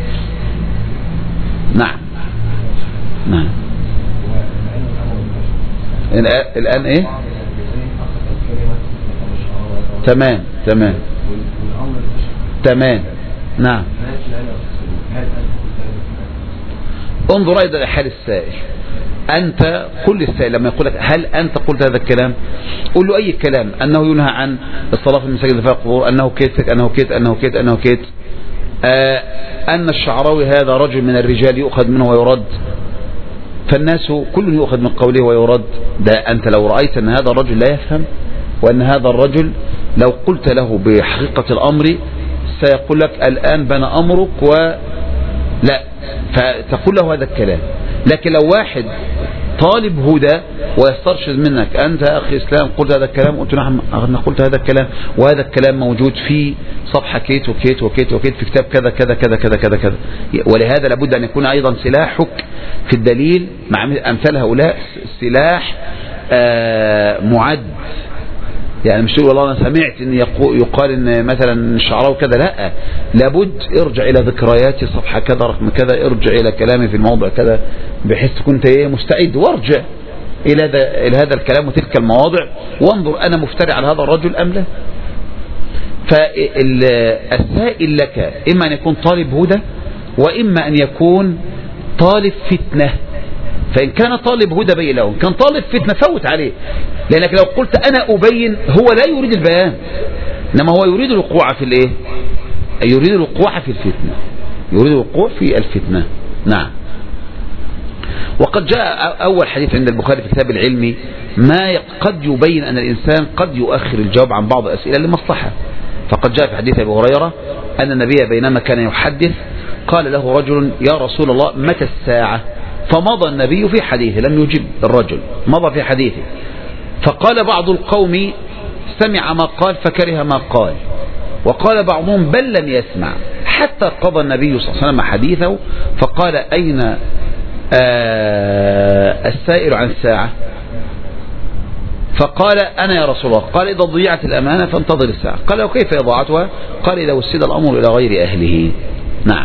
نعم الآن إيه؟ تمام نعم. انظر أيضا لحال السائل. أنت كل السائل لما يقول لك هل أنت قلت هذا الكلام؟ قل له أي كلام، أنه ينهى عن الصلاة في المساجد اللي فيها قبور، أنه كيت أن الشعراوي هذا رجل من الرجال يؤخذ منه ويرد، فالناس كل يؤخذ من قوله ويرد. ده أنت لو رأيت أن هذا الرجل لا يفهم، وأن هذا الرجل لو قلت له بحقيقة الأمر سيقول لك الآن بنى أمرك لا، فتقول له هذا الكلام. لكن لو واحد طالب هدى ويسترشد منك أنت أخي إسلام قلت هذا الكلام، قلت نعم أنا قلت هذا الكلام، وهذا الكلام موجود في صفحة كيت وكيت وكيت وكيت في كتاب كذا كذا كذا كذا كذا كذا. ولهذا لابد أن يكون أيضا سلاحك في الدليل مع أمثال هؤلاء سلاح معد. يعني مش تقول والله أنا سمعت إن يقال إن مثلا الشعراوي كذا، لا، لابد ارجع إلى ذكرياتي صفحة كذا رقم كذا، ارجع إلى كلامي في الموضع كذا، بحيث تكون مستعد، وارجع إلى هذا الكلام وتلك المواضع، وانظر أنا مفتري على هذا الرجل أم لا. فالسائل لك إما أن يكون طالب هدى، وإما أن يكون طالب فتنة. فإن كان طالب هدى بين له، كان طالب فتنة فوت عليه، لأنك لو قلت أنا أبين هو لا يريد البيان، إنما هو يريد الوقوع في الإيه؟ يريد الوقوع في الفتنة، يريد الوقوع في الفتنة. نعم. وقد جاء أول حديث عند البخاري في كتاب العلم ما قد يبين أن الإنسان قد يؤخر الجواب عن بعض الأسئلة لمصلحة. فقد جاء في حديث أبي هريرة أن النبي بينما كان يحدث قال له رجل يا رسول الله متى الساعة؟ فمضى النبي في حديثه، لم يجب الرجل، مضى في حديثه. فقال بعض القوم سمع ما قال فكره ما قال، وقال بعضهم بل لم يسمع، حتى قضى النبي صلى الله عليه وسلم حديثه فقال أين السائل عن الساعة؟ فقال أنا يا رسول الله. قال إذا ضيعت الأمانة فانتظر الساعة. قال وكيف إضاعتها؟ قال إذا وسد الأمر إلى غير أهله. نعم.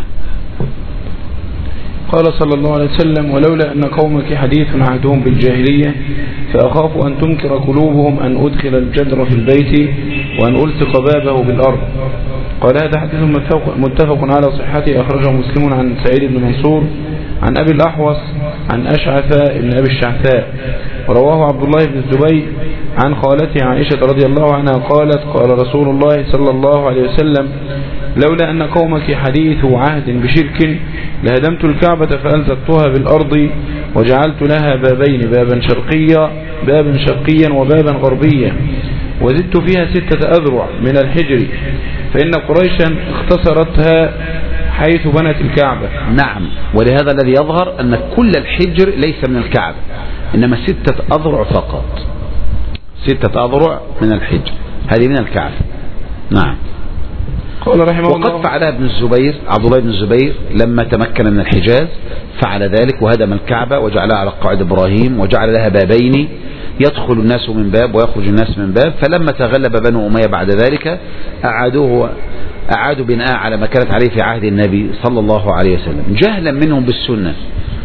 قال صلى الله عليه وسلم ولولا أن قومك حديث عهدهم بالجاهلية فأخاف أن تنكر قلوبهم أن أدخل الجدر في البيت وأن ألصق بابه بالأرض. قال هذا حديث متفق على صحته، أخرجه مسلم عن سعيد بن منصور عن أبي الأحوص عن أشعث بن أبي الشعثاء، ورواه عبد الله بن الزبير عن خالته عائشة رضي الله عنها قالت قال رسول الله صلى الله عليه وسلم لولا أن قومك حديث عهد بشرك لهدمت الكعبة فألزقتها بالأرض وجعلت لها بابين، بابا شرقيا وبابا غربيا، وزدت فيها 6 أذرع من الحجر، فإن قريشا اختصرتها حيث بنت الكعبة. نعم. ولهذا الذي يظهر أن كل الحجر ليس من الكعبة، إنما 6 أذرع فقط. 6 أذرع من الحجر، هذه من الكعبة. نعم. قال رحمه الله وقد فعلها ابن الزبير، عبد الله بن الزبير لما تمكن من الحجاز فعل ذلك وهدم الكعبة وجعلها على قواعد إبراهيم وجعل لها بابين يدخل الناس من باب ويخرج الناس من باب. فلما تغلب بنو أمية بعد ذلك أعادوا بناء على ما كانت عليه في عهد النبي صلى الله عليه وسلم جهلا منهم بالسنة.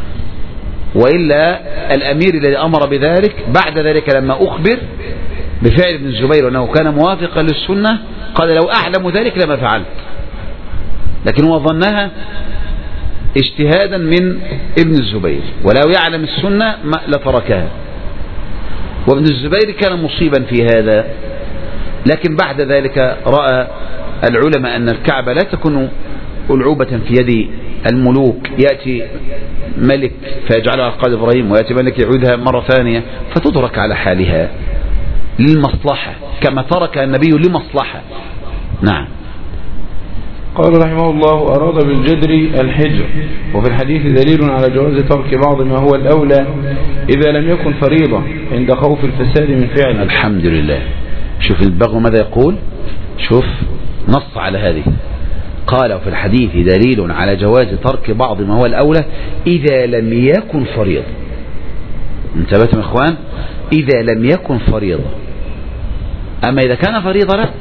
وإلا الأمير الذي أمر بذلك بعد ذلك لما أخبر بفعل ابن الزبير وأنه كان موافقا للسنة قال لو أعلم ذلك لما فعلت، لكن هو ظنها اجتهادا من ابن الزبير، ولو يعلم السنة لتركها. وابن الزبير كان مصيبا في هذا، لكن بعد ذلك رأى العلماء أن الكعبة لا تكون ألعوبة في يد الملوك، يأتي ملك فيجعلها على قواعد إبراهيم ويأتي ملك يعودها مرة ثانية فتترك على حالها للمصلحة كما ترك النبي لمصلحة. نعم. قال رحمه الله أراد بالجدر الحجر، وفي الحديث دليل على جواز ترك بعض ما هو الأولى إذا لم يكن فريضة عند خوف الفساد من فعله. الحمد لله. شوف البغو ماذا يقول، شوف نص على هذه، قال وفي الحديث دليل على جواز ترك بعض ما هو الأولى إذا لم يكن فريضة. انتبهتم يا إخوان؟ إذا لم يكن فريضة، أما إذا كان فريضة لا.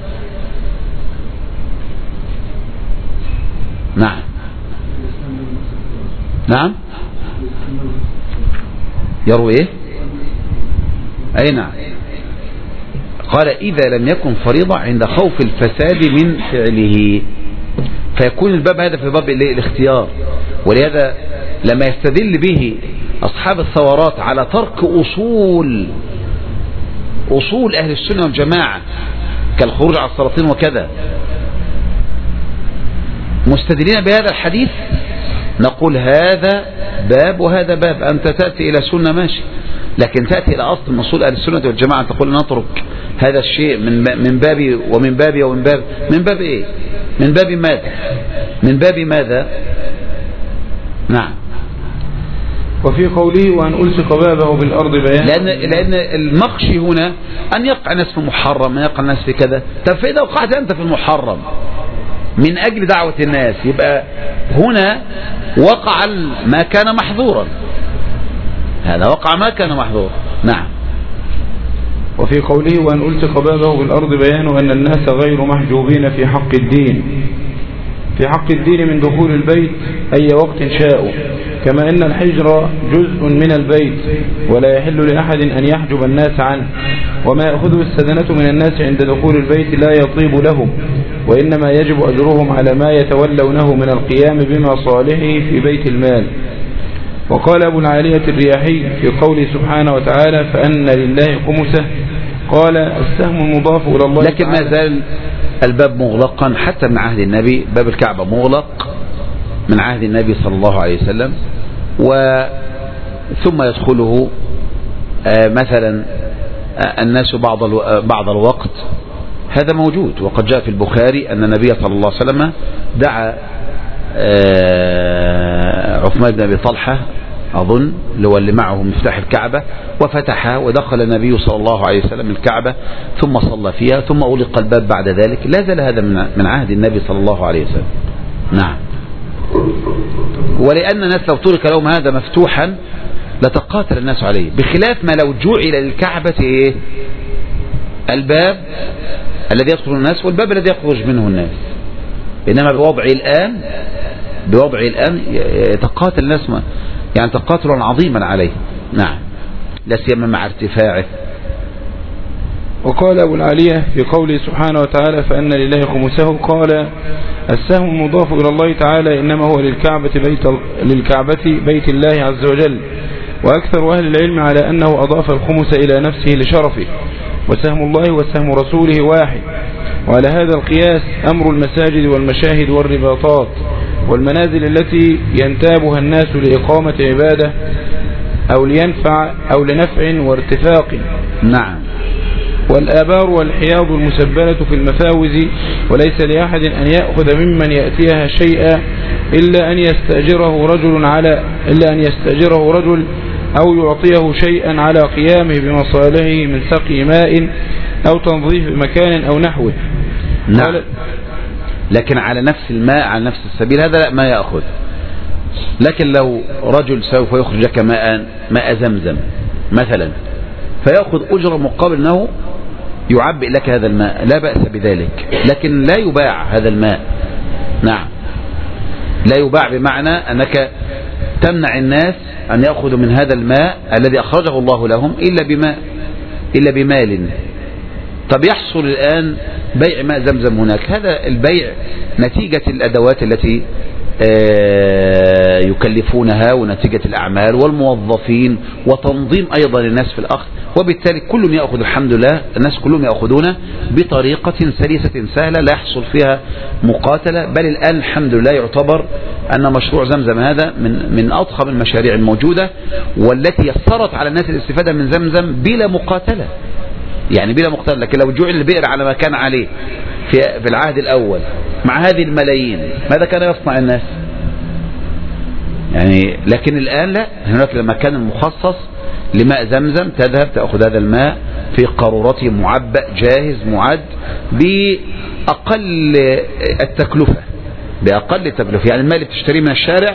نعم. نعم. يروي إيه؟ أي نعم. قال إذا لم يكن فريضة عند خوف الفساد من فعله، فيكون الباب هذا في باب الاختيار. ولهذا لما يستدل به أصحاب الثورات على ترك أصول أهل السنة والجماعة كالخروج على السلاطين وكذا، مستدلين بهذا الحديث، نقول هذا باب وهذا باب. أنت تأتي إلى سنة ماشي، لكن تأتي إلى أصل من أصول أهل السنة والجماعة تقول نترك هذا الشيء من بابي ومن بابي ومن باب. من باب إيه؟ من باب ماذا؟ من باب ماذا؟ نعم. وفي قوله وأن ألصق بابه بالأرض بيان، لأن المخشي هنا أن يقع الناس في محرم، أن يقع الناس في كذا. طب فإذا وقعت أنت في المحرم من أجل دعوة الناس يبقى هنا وقع ما كان محظورا، هذا وقع ما كان محظورا. نعم. وفي قوله وأن ألصق بابه بالأرض بيان أن الناس غير محجوبين في حق الدين من دخول البيت أي وقت شاءوا، كما أن الحجر جزء من البيت ولا يحل لأحد أن يحجب الناس عنه، وما يأخذه السدنة من الناس عند دخول البيت لا يطيب لهم، وإنما يجب أجرهم على ما يتولونه من القيام بمصالحه في بيت المال. وقال أبو العالية الرياحي في قوله سبحانه وتعالى فأن لله خمسه، قال السهم المضاف إلى الله، لكن ما زال الباب مغلقا حتى من عهد النبي. باب الكعبة مغلق من عهد النبي صلى الله عليه وسلم، ثم يدخله مثلا الناس بعض الوقت، هذا موجود. وقد جاء في البخاري أن النبي صلى الله عليه وسلم دعا عثمان بن أبي طلحة أظن اللي معه مفتاح الكعبة وفتحها، ودخل النبي صلى الله عليه وسلم الكعبة ثم صلى فيها ثم أغلق الباب بعد ذلك. لا زال هذا من عهد النبي صلى الله عليه وسلم. نعم. ولأن الناس لو ترك لهم هذا مفتوحا لتقاتل الناس عليه، بخلاف ما لو جعل للكعبة الباب الذي يدخل الناس والباب الذي يخرج منه الناس. إنما بوضعه الآن يتقاتل الناس يعني تقاتلا عظيما عليه. نعم، لا سيما مع ارتفاعه. وقال أبو العالية في قوله سبحانه وتعالى فأن لله خمسه، قال السهم مضاف إلى الله تعالى إنما هو للكعبة بيت الله عز وجل، وأكثر أهل العلم على أنه أضاف الخمس إلى نفسه لشرفه، وسهم الله وسهم رسوله واحد. وعلى هذا القياس أمر المساجد والمشاهد والرباطات والمنازل التي ينتابها الناس لإقامة عبادة أو لينفع أو لنفع وارتفاق. نعم. والآبار والحياض المسبلة في المفاوز، وليس لأحد أن يأخذ ممن يأتيها شيئا إلا أن يستأجره رجل أو يعطيه شيئا على قيامه بمصالحه من سقي ماء أو تنظيف مكان أو نحوه. نعم. لكن على نفس الماء على نفس السبيل هذا لا، ما يأخذ. لكن لو رجل سوف يخرج لك ماء زمزم مثلا، فيأخذ أجرة مقابل أنه يعبئ لك هذا الماء، لا بأس بذلك، لكن لا يباع هذا الماء. نعم، لا يباع بمعنى أنك تمنع الناس أن يأخذوا من هذا الماء الذي أخرجه الله لهم إلا بمال. طب يحصل الآن بيع ماء زمزم هناك، هذا البيع نتيجة الأدوات التي يكلفونها ونتيجة الأعمال والموظفين وتنظيم أيضا الناس في الأخذ، وبالتالي كل يأخذ الحمد لله، الناس كلهم يأخذون بطريقة سلسة سهلة لا يحصل فيها مقاتلة. بل الآن الحمد لله يعتبر أن مشروع زمزم هذا من أضخم المشاريع الموجودة، والتي يسرت على الناس الاستفادة من زمزم بلا مقاتلة، يعني بلا مقاتلة. لكن لو جعل البئر على ما كان عليه في العهد الأول مع هذه الملايين، ماذا كان يصنع الناس؟ يعني لكن الآن لا، هناك المكان المخصص لماء زمزم، تذهب تأخذ هذا الماء في قارورته معبأ جاهز معد بأقل التكلفة، يعني الماء اللي بتشتريه من الشارع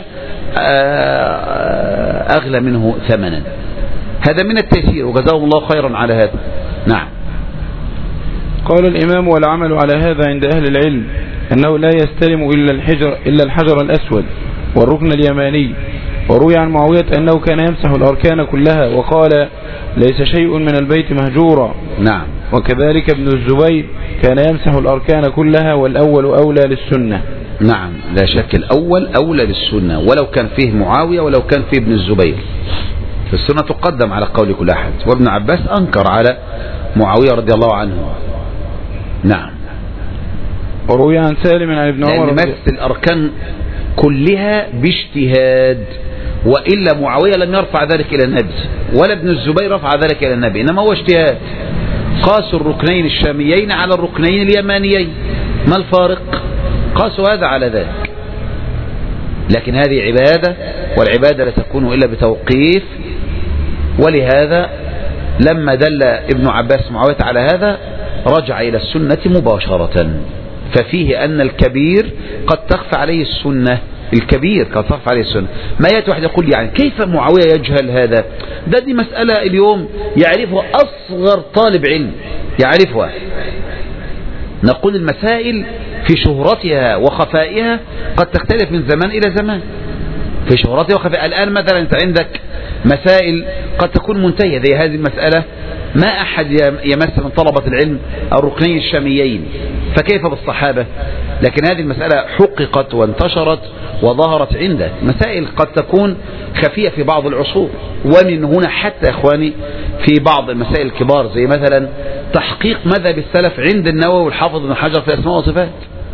أغلى منه ثمنا. هذا من التيسير، وجزاهم الله خيرا على هذا. نعم. قال الإمام والعمل على هذا عند أهل العلم أنه لا يستلم إلا الحجر الأسود والركن اليماني. وروي عن معاوية أنه كان يمسح الأركان كلها، وقال ليس شيء من البيت مهجورا. نعم. وكذلك ابن الزبير كان يمسح الأركان كلها، والأول أولى للسنة. نعم، لا شك الأول أولى للسنة، ولو كان فيه معاوية ولو كان فيه ابن الزبير، فالسنة تقدم على قول كل أحد. وابن عباس أنكر على معاوية رضي الله عنه. نعم. وروي عن سالم عن ابن عمر لأن مس الأركان كلها باجتهاد، وإلا معاوية لم يرفع ذلك إلى النبي، ولا ابن الزبير رفع ذلك إلى النبي، إنما هو اجتهاد. قاسوا الركنين الشاميين على الركنين اليمانيين، ما الفارق؟ قاسوا هذا على ذلك. لكن هذه عبادة، والعبادة لا تكون إلا بتوقيف، ولهذا لما دل ابن عباس معاوية على هذا رجع إلى السنة مباشرة. ففيه أن الكبير قد تخفى عليه السنة، الكبير قد تخفى عليه السنة. ما يأتي واحد يقول يعني كيف معاوية يجهل هذا؟ دي مسألة اليوم يعرفها أصغر طالب علم يعرفها. نقول المسائل في شهرتها وخفائها قد تختلف من زمان إلى زمان، في شهرتها وخفائها. الآن مثلا أنت عندك مسائل قد تكون منتهية زي هذه المسألة، ما أحد يمس من طلبة العلم الركنين الشاميين، فكيف بالصحابة؟ لكن هذه المسألة حققت وانتشرت وظهرت عندك. مسائل قد تكون خفية في بعض العصور، ومن هنا حتى إخواني في بعض المسائل الكبار زي مثلا تحقيق مذهب السلف عند النووي والحافظ ابن حجر في أسماء وصفات،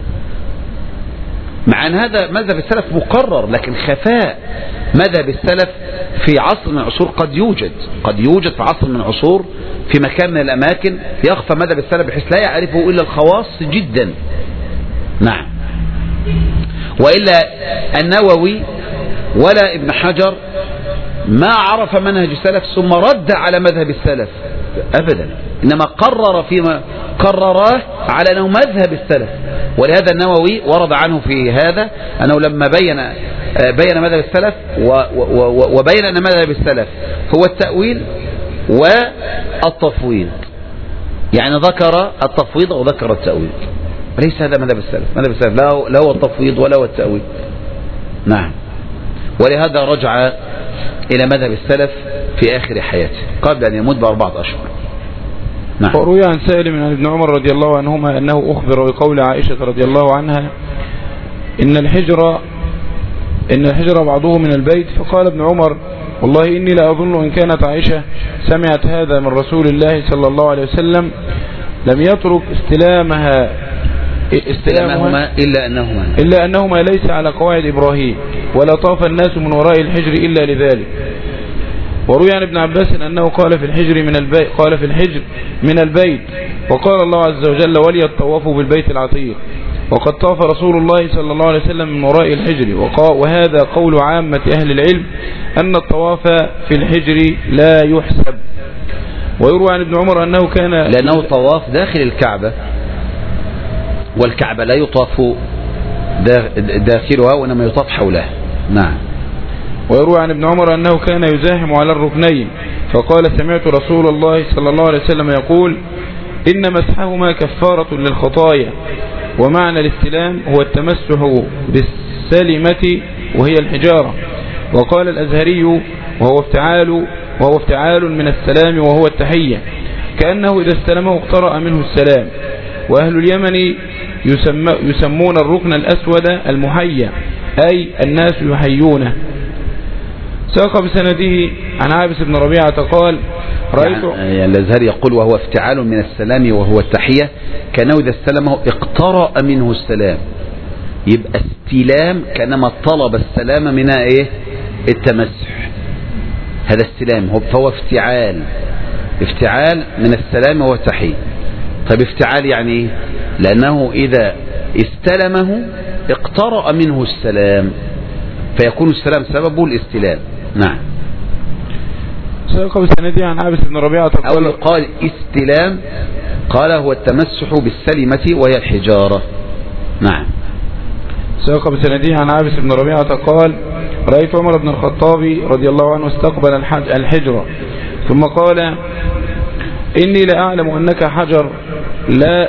مع أن هذا مذهب السلف مقرر، لكن خفاء مذهب السلف في عصر من العصور قد يوجد في عصر من العصور في مكان من الأماكن يخفى مذهب السلف بحيث لا يعرفه إلا الخواص جدا. نعم. وإلا النووي ولا ابن حجر ما عرف منهج السلف ثم رد على مذهب السلف أبدا، إنما قرر فيما قرراه على أنه مذهب السلف. ولهذا النووي ورد عنه في هذا أنه لما بين مذهب السلف وبين أن مذهب السلف هو التأويل والتفويض، يعني ذكر التفويض وذكر التأويل، ليس هذا مذهب السلف. مذهب السلف لا هو التفويض ولا هو التأويل. نعم. ولهذا رجع إلى مذهب السلف في آخر حياته قبل أن يموت ب4 أشهر. نعم. وروي عن سالم عن ابن عمر رضي الله عنهما أنه أخبر بقول عائشة رضي الله عنها إن الحجر بعضه من البيت، فقال ابن عمر والله إني لا أظن إن كانت عائشة سمعت هذا من رسول الله صلى الله عليه وسلم لم يترك استلامهما إلا أنهما ليس على قواعد إبراهيم، ولا طاف الناس من وراء الحجر إلا لذلك. وروي عن ابن عباس أنه قال في الحجر من البيت، وقال الله عز وجل وليطوفوا بالبيت العتيق، وقد طاف رسول الله صلى الله عليه وسلم من وراء الحجر. وهذا قول عامة أهل العلم أن الطواف في الحجر لا يحسب. ويروى عن ابن عمر أنه كان لأنه طواف داخل الكعبة، والكعبة لا يطاف داخلها وإنما يطاف حولها. نعم. ويروى عن ابن عمر أنه كان يزاحم على الركنين، فقال سمعت رسول الله صلى الله عليه وسلم يقول إن مسحهما كفارة للخطايا، ومعنى الاستلام هو التمسح بالسلمة وهي الحجارة. وقال الأزهري وهو افتعال من السلام وهو التحية، كأنه إذا استلمه اقترأ منه السلام. وأهل اليمن يسمون الركن الأسود المحيى، أي الناس يحيونه. ساق بسنده عن عابس بن ربيعة قال رأيت يعني الأزهري يقول وهو افتعال من السلام وهو التحية، كأنه إذا استلمه اقترأ منه السلام، يبقى استلام كأنما طلب السلام من التمسح، هذا استلام. فهو افتعال من السلام وهو التحية. طيب افتعال يعني ايه؟ لأنه إذا استلمه اقترأ منه السلام، فيكون السلام سببه الاستلام. نعم. ساق بسنده عن عابس بن ربيعة أو قال استلام، قال هو التمسح بالسلمة وهي الحجارة. نعم. ساق بسنده عن عابس بن ربيعة قال رأيت عمر بن الخطاب رضي الله عنه استقبل الحجر ثم قال إني لأعلم أنك حجر لا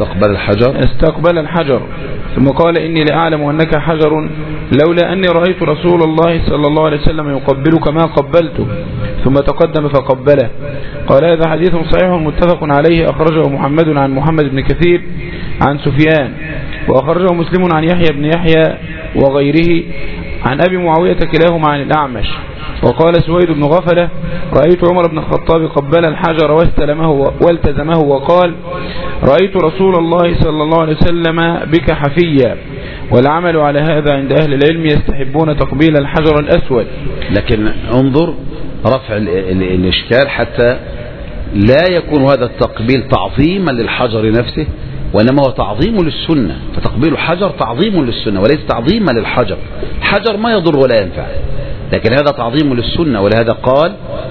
استقبل الحجر ثم قال إني لأعلم أنك حجر لولا أني رأيت رسول الله صلى الله عليه وسلم يقبلك ما قبلته، ثم تقدم فقبله. قال هذا حديث صحيح متفق عليه، أخرجه محمد عن محمد بن كثير عن سفيان، وأخرجه مسلم عن يحيى بن يحيى وغيره عن أبي معاوية كلاهما عن الأعمش. وقال سويد بن غفلة رأيت عمر بن الخطاب قبل الحجر واستلمه والتزمه، وقال رأيت رسول الله صلى الله عليه وسلم بك حفيا. والعمل على هذا عند أهل العلم يستحبون تقبيل الحجر الأسود. لكن انظر رفع الإشكال حتى لا يكون هذا التقبيل تعظيما للحجر نفسه، وإنما هو تعظيم للسنة. فتقبيل الحجر تعظيم للسنة وليس تعظيما للحجر. الحجر ما يضر ولا ينفع، لكن هذا تعظيم للسنة. ولهذا قال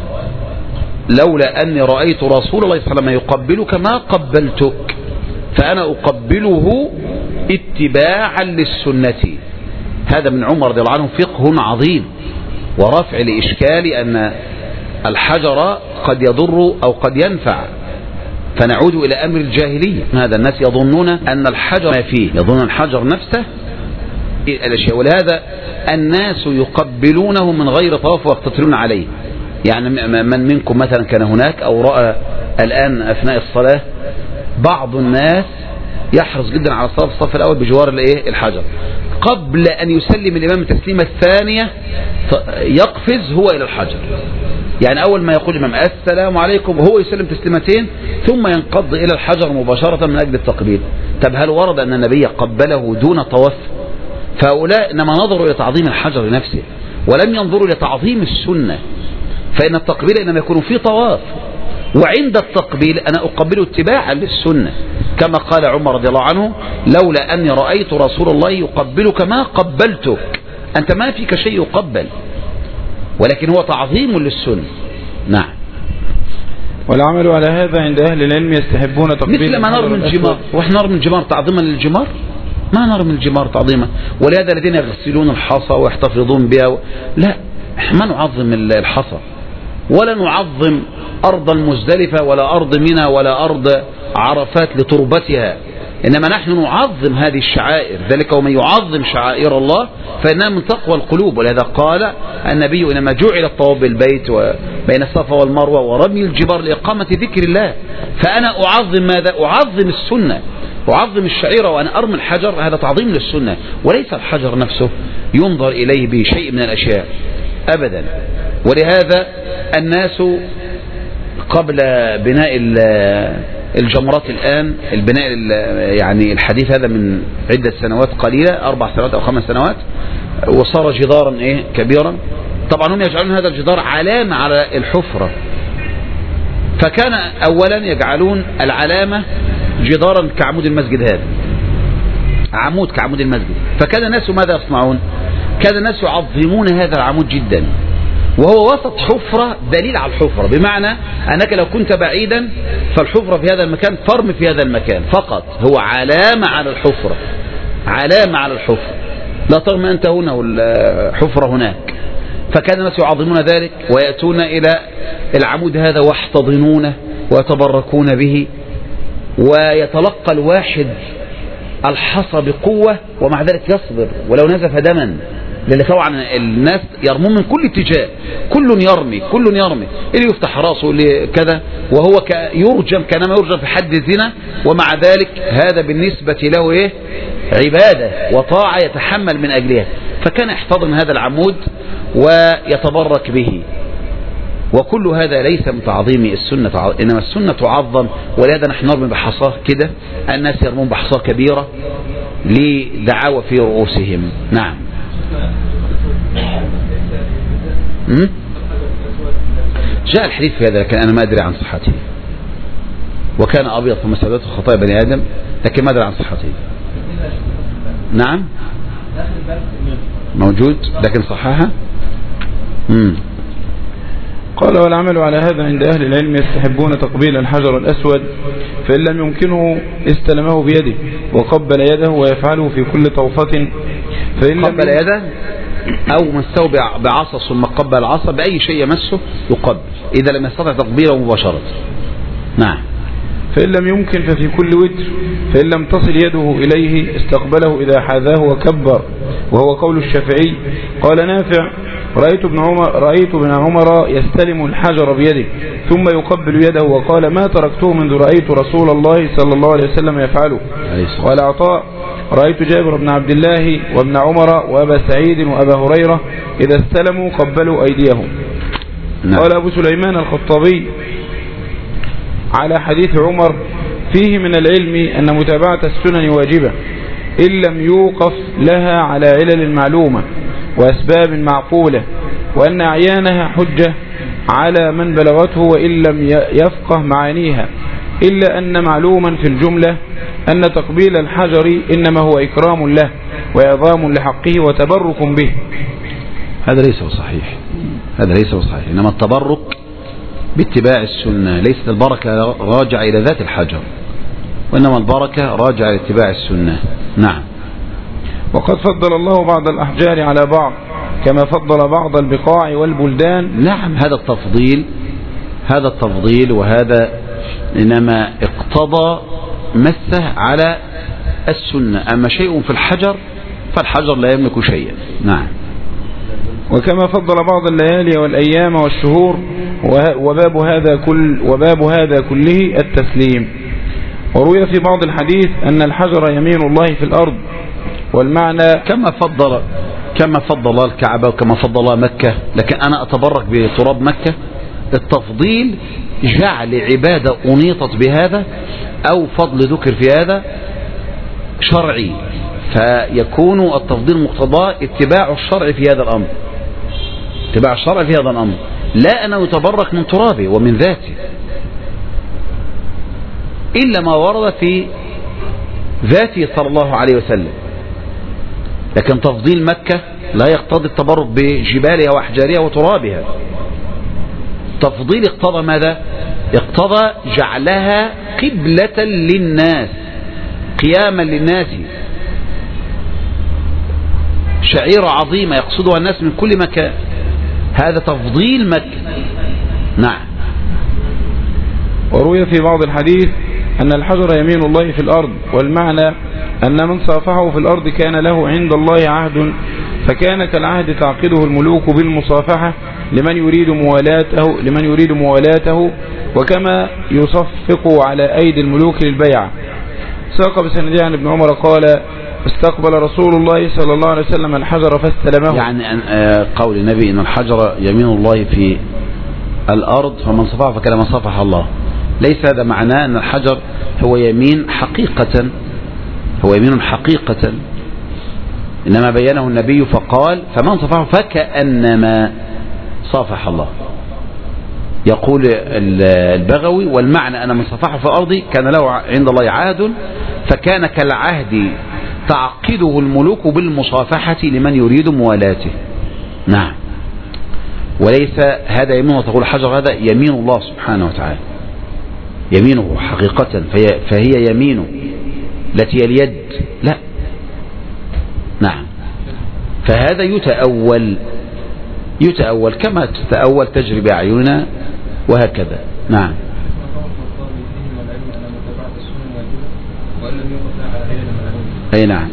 لولا أني رأيت رسول الله صلى الله عليه وسلم يقبلك ما قبلتك، فأنا أقبله اتباعا للسنة. هذا من عمر رضي الله عنه فقه عظيم ورفع لإشكال أن الحجر قد يضر أو قد ينفع. فنعود إلى أمر الجاهلية. هذا الناس يظنون أن الحجر ما فيه، يظنون الحجر نفسه الأشياء، ولهذا الناس يقبلونه من غير طواف ويقتتلون عليه. يعني من منكم مثلا كان هناك أو رأى الآن أثناء الصلاة بعض الناس يحرص جدا على الصلاة في الصف الأول بجوار الحجر، قبل أن يسلم الإمام التسليمة الثانية يقفز هو إلى الحجر. يعني أول ما يقول الإمام السلام عليكم هو يسلم تسليمتين ثم ينقض إلى الحجر مباشرة من أجل التقبيل. طب هل ورد أن النبي قبله دون طواف؟ فهؤلاء إنما نظروا إلى تعظيم الحجر نفسه ولم ينظروا إلى تعظيم السنة. فإن التقبيل إنما يكون فيه طواف، وعند التقبيل أنا أقبله اتباعا للسنة، كما قال عمر رضي الله عنه لولا أني رأيت رسول الله يقبلك ما قبلتك. أنت ما فيك شيء يقبل، ولكن هو تعظيم للسنة. نعم. والعمل على هذا عند أهل العلم يستحبون تقبيل مثل ما نرمي الجمار، وإحنا نرمي الجمار تعظيما للجمار؟ ما نرمي الجمار تعظيما. ولهذا الذين يغسلون الحصى ويحتفظون بها لا، ما نعظم الحصى ولا نعظم أرض المزدلفة ولا أرض منى ولا أرض عرفات لتربتها، إنما نحن نعظم هذه الشعائر، ذلك ومن يعظم شعائر الله فإنها من تقوى القلوب. ولهذا قال النبي إنما جعل الطواف بالبيت وبين الصفا والمروة ورمي الجبار لإقامة ذكر الله. فأنا أعظم ماذا؟ أعظم السنة، أعظم الشعيرة، وأنا أرمي الحجر، هذا تعظيم للسنة، وليس الحجر نفسه ينظر إليه بشيء من الأشياء أبدا. ولهذا الناس قبل بناء الجمرات الآن، البناء يعني الحديث هذا من عدة سنوات قليلة، 4 سنوات أو 5 سنوات، وصار جدارا كبيرا. طبعا هم يجعلون هذا الجدار علامة على الحفرة، فكان أولا يجعلون العلامة جدارا كعمود المسجد، هذا عمود كعمود المسجد. فكان الناس ماذا يصنعون؟ كان الناس يعظمون هذا العمود جدا، وهو وسط حفرة دليل على الحفرة، بمعنى أنك لو كنت بعيدا فالحفرة في هذا المكان، ترمي في هذا المكان فقط، هو علامة على الحفرة، علامة على الحفرة، لا ترمي أنت هنا والحفرة هناك. فكان الناس يعظمون ذلك ويأتون إلى العمود هذا ويحتضنونه ويتبركون به، ويتلقى الواحد الحصى بقوة ومع ذلك يصبر ولو نزف دما، لأن طبعا الناس يرمون من كل اتجاه، كل يرمي، اللي يفتح راسه اللي كذا، وهو يرجم كانما يرجم في حد الزنا، ومع ذلك هذا بالنسبة له عبادة وطاعة يتحمل من أجلها. فكان يحتضن هذا العمود ويتبرك به، وكل هذا ليس من تعظيم السنة، إنما السنة تعظم. ولهذا نحن نرمي بحصاه كده، الناس يرمون بحصاه كبيرة لدعاوى في رؤوسهم. نعم. جاء الحديث في هذا، لكن أنا ما أدري عن صحته. وكان أبيض ثم سودته خطايا بني آدم، لكن ما أدري عن صحته. نعم موجود، لكن صححها. قال والعمل على هذا عند أهل العلم يستحبون تقبيل الحجر الأسود، فإن لم يمكنه استلمه بيده وقبل يده، ويفعله في كل طوفة. فإن قبل يده أو مسه بعصا ثم قبل العصا، بأي شيء يمسه يقبل إذا لم يستطع تقبيله مباشرة. نعم. فإن لم يمكن ففي كل وتر، فإن لم تصل يده إليه استقبله إذا حاذاه وكبر، وهو قول الشافعي. قال نافع رأيت ابن عمر يستلم الحجر بيده ثم يقبل يده، وقال ما تركته منذ رأيت رسول الله صلى الله عليه وسلم يفعله. قال عطاء رأيت جابر بن عبد الله وابن عمر وأبا سعيد وأبا هريرة إذا استلموا قبلوا أيديهم. قال أبو سليمان الخطابي على حديث عمر فيه من العلم أن متابعة السنن واجبة إن لم يوقف لها على علل معلومة وأسباب معقولة، وأن أعيانها حجة على من بلغته وإن لم يفقه معانيها، إلا أن معلوما في الجملة أن تقبيل الحجر إنما هو إكرام له وإعظام لحقه وتبرك به. هذا ليس صحيح، إنما التبرك باتباع السنة، ليست البركة راجعة إلى ذات الحجر، وإنما البركة راجعة إلى اتباع السنة. نعم. وقد فضل الله بعض الأحجار على بعض كما فضل بعض البقاع والبلدان. نعم، هذا التفضيل وهذا إنما اقتضى مسه على السنة، أما شيء في الحجر فالحجر لا يملك شيئا. نعم. وكما فضل بعض الليالي والأيام والشهور، وباب هذا كله التسليم. وروي في بعض الحديث أن الحجر يمين الله في الأرض، والمعنى كما فضل الكعبة وكما فضل مكة، لكن أنا أتبرك بتراب مكة. التفضيل جعل عبادة أنيطت بهذا أو فضل ذكر في هذا شرعي، فيكون التفضيل مقتضاه اتباع الشرع في هذا الأمر، لا أنه يتبرك من ترابه ومن ذاته، إلا ما ورد في ذاته صلى الله عليه وسلم. لكن تفضيل مكة لا يقتضي التبرك بجبالها وأحجارها وترابها. تفضيل اقتضى ماذا؟ اقتضى جعلها قبلة للناس، قياما للناس، شعيرة عظيمة يقصدها الناس من كل مكان. هذا تفضيل مكة. نعم. وروي في بعض الحديث أن الحجر يمين الله في الأرض، والمعنى أن من صافحه في الأرض كان له عند الله عهد، فكان كالعهد تعقده الملوك بالمصافحة لمن يريد موالاته وكما يصفق على أيدي الملوك للبيعة. ساق بسندي عن ابن عمر قال استقبل رسول الله صلى الله عليه وسلم الحجر فاستلمه. يعني قول النبي إن الحجر يمين الله في الأرض فمن صفحه فكلما صفح الله، ليس هذا معناه أن الحجر هو يمين حقيقة، هو يمين حقيقة، إنما بينه النبي فقال فمن صفحه فكأنما صافح الله. يقول البغوي والمعنى أن من صفحه في الأرض كان له عند الله عهد، فكان كالعهد تعقده الملوك بالمصافحة لمن يريد موالاته. نعم، وليس هذا يمين وتقول الحجر هذا يمين الله سبحانه وتعالى، يمينه حقيقة فهي يمينه التي هي اليد، لا. نعم، فهذا يتأول كما تتأول تجري بأعيننا وهكذا. نعم. أي نعم.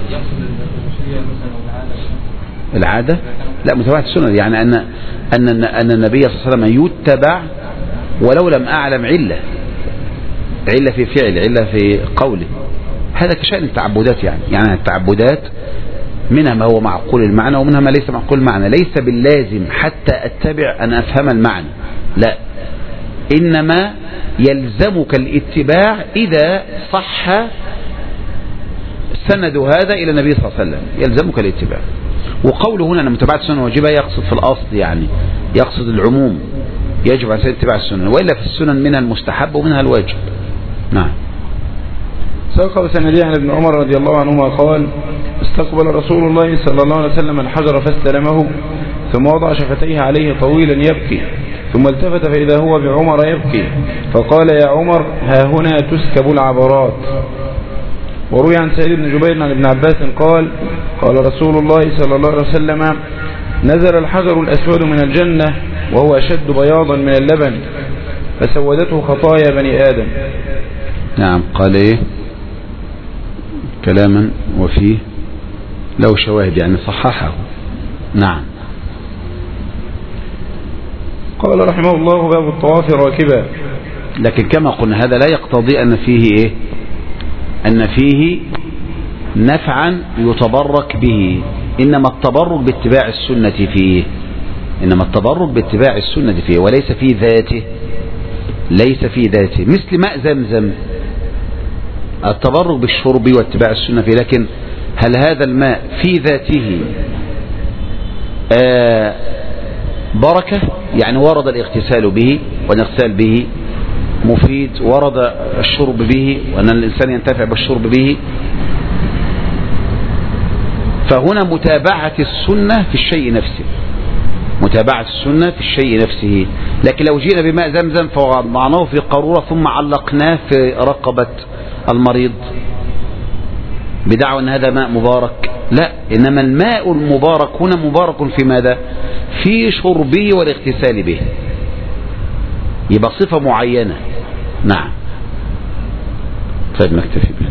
العادة لا، متابعة السنة يعني أن النبي صلى الله عليه وسلم يتبع ولو لم أعلم علة في فعل، علة في قوله. هذا كشأن التعبدات، يعني التعبدات منها ما هو معقول المعنى ومنها ما ليس معقول المعنى. ليس باللازم حتى أتبع أن أفهم المعنى، لا، إنما يلزمك الاتباع إذا صح سند هذا إلى النبي صلى الله عليه وسلم، يلزمك الاتباع. وقوله هنا أن متابعة السنة واجبة يقصد في الأصل، يعني يقصد العموم، يجب على اتباع السنة، وإلا في السنن منها المستحب ومنها الواجب. نعم. ساق بسندي عن ابن عمر رضي الله عنهما قال استقبل رسول الله صلى الله عليه وسلم الحجر فاستلمه ثم وضع شفتيه عليه طويلا يبكي، ثم التفت فإذا هو بعمر يبكي فقال يا عمر ها هنا تسكب العبرات. وروي عن سعيد بن جبير عن ابن عباس قال قال رسول الله صلى الله عليه وسلم نزل الحجر الأسود من الجنة وهو أشد بياضا من اللبن فسودته خطايا بني آدم. نعم. قال إيه كلاما وفيه له شواهد، يعني صححه. نعم. قال رحمه الله باب الطواف راكبا. لكن كما قلنا هذا لا يقتضي أن فيه إيه؟ أن فيه نفعا يتبرك به، إنما التبرك باتباع السنة فيه، إنما التبرك باتباع السنة فيه وليس في ذاته، ليس في ذاته. مثل ماء زمزم التبرك بالشرب واتباع السنة فيه، لكن هل هذا الماء في ذاته بركة؟ يعني ورد الاغتسال به والاغتسال به مفيد، ورد الشرب به وأن الإنسان ينتفع بالشرب به، فهنا متابعة السنة في الشيء نفسه، متابعة السنة في الشيء نفسه. لكن لو جينا بماء زمزم فوضعناه في قارورة ثم علقناه في رقبة المريض بدعوى أن هذا ماء مبارك، لا، إنما الماء المبارك هنا مبارك في ماذا؟ في شربه والاغتسال به، يبقى صفة معينة. نعم. طيب نكتفي.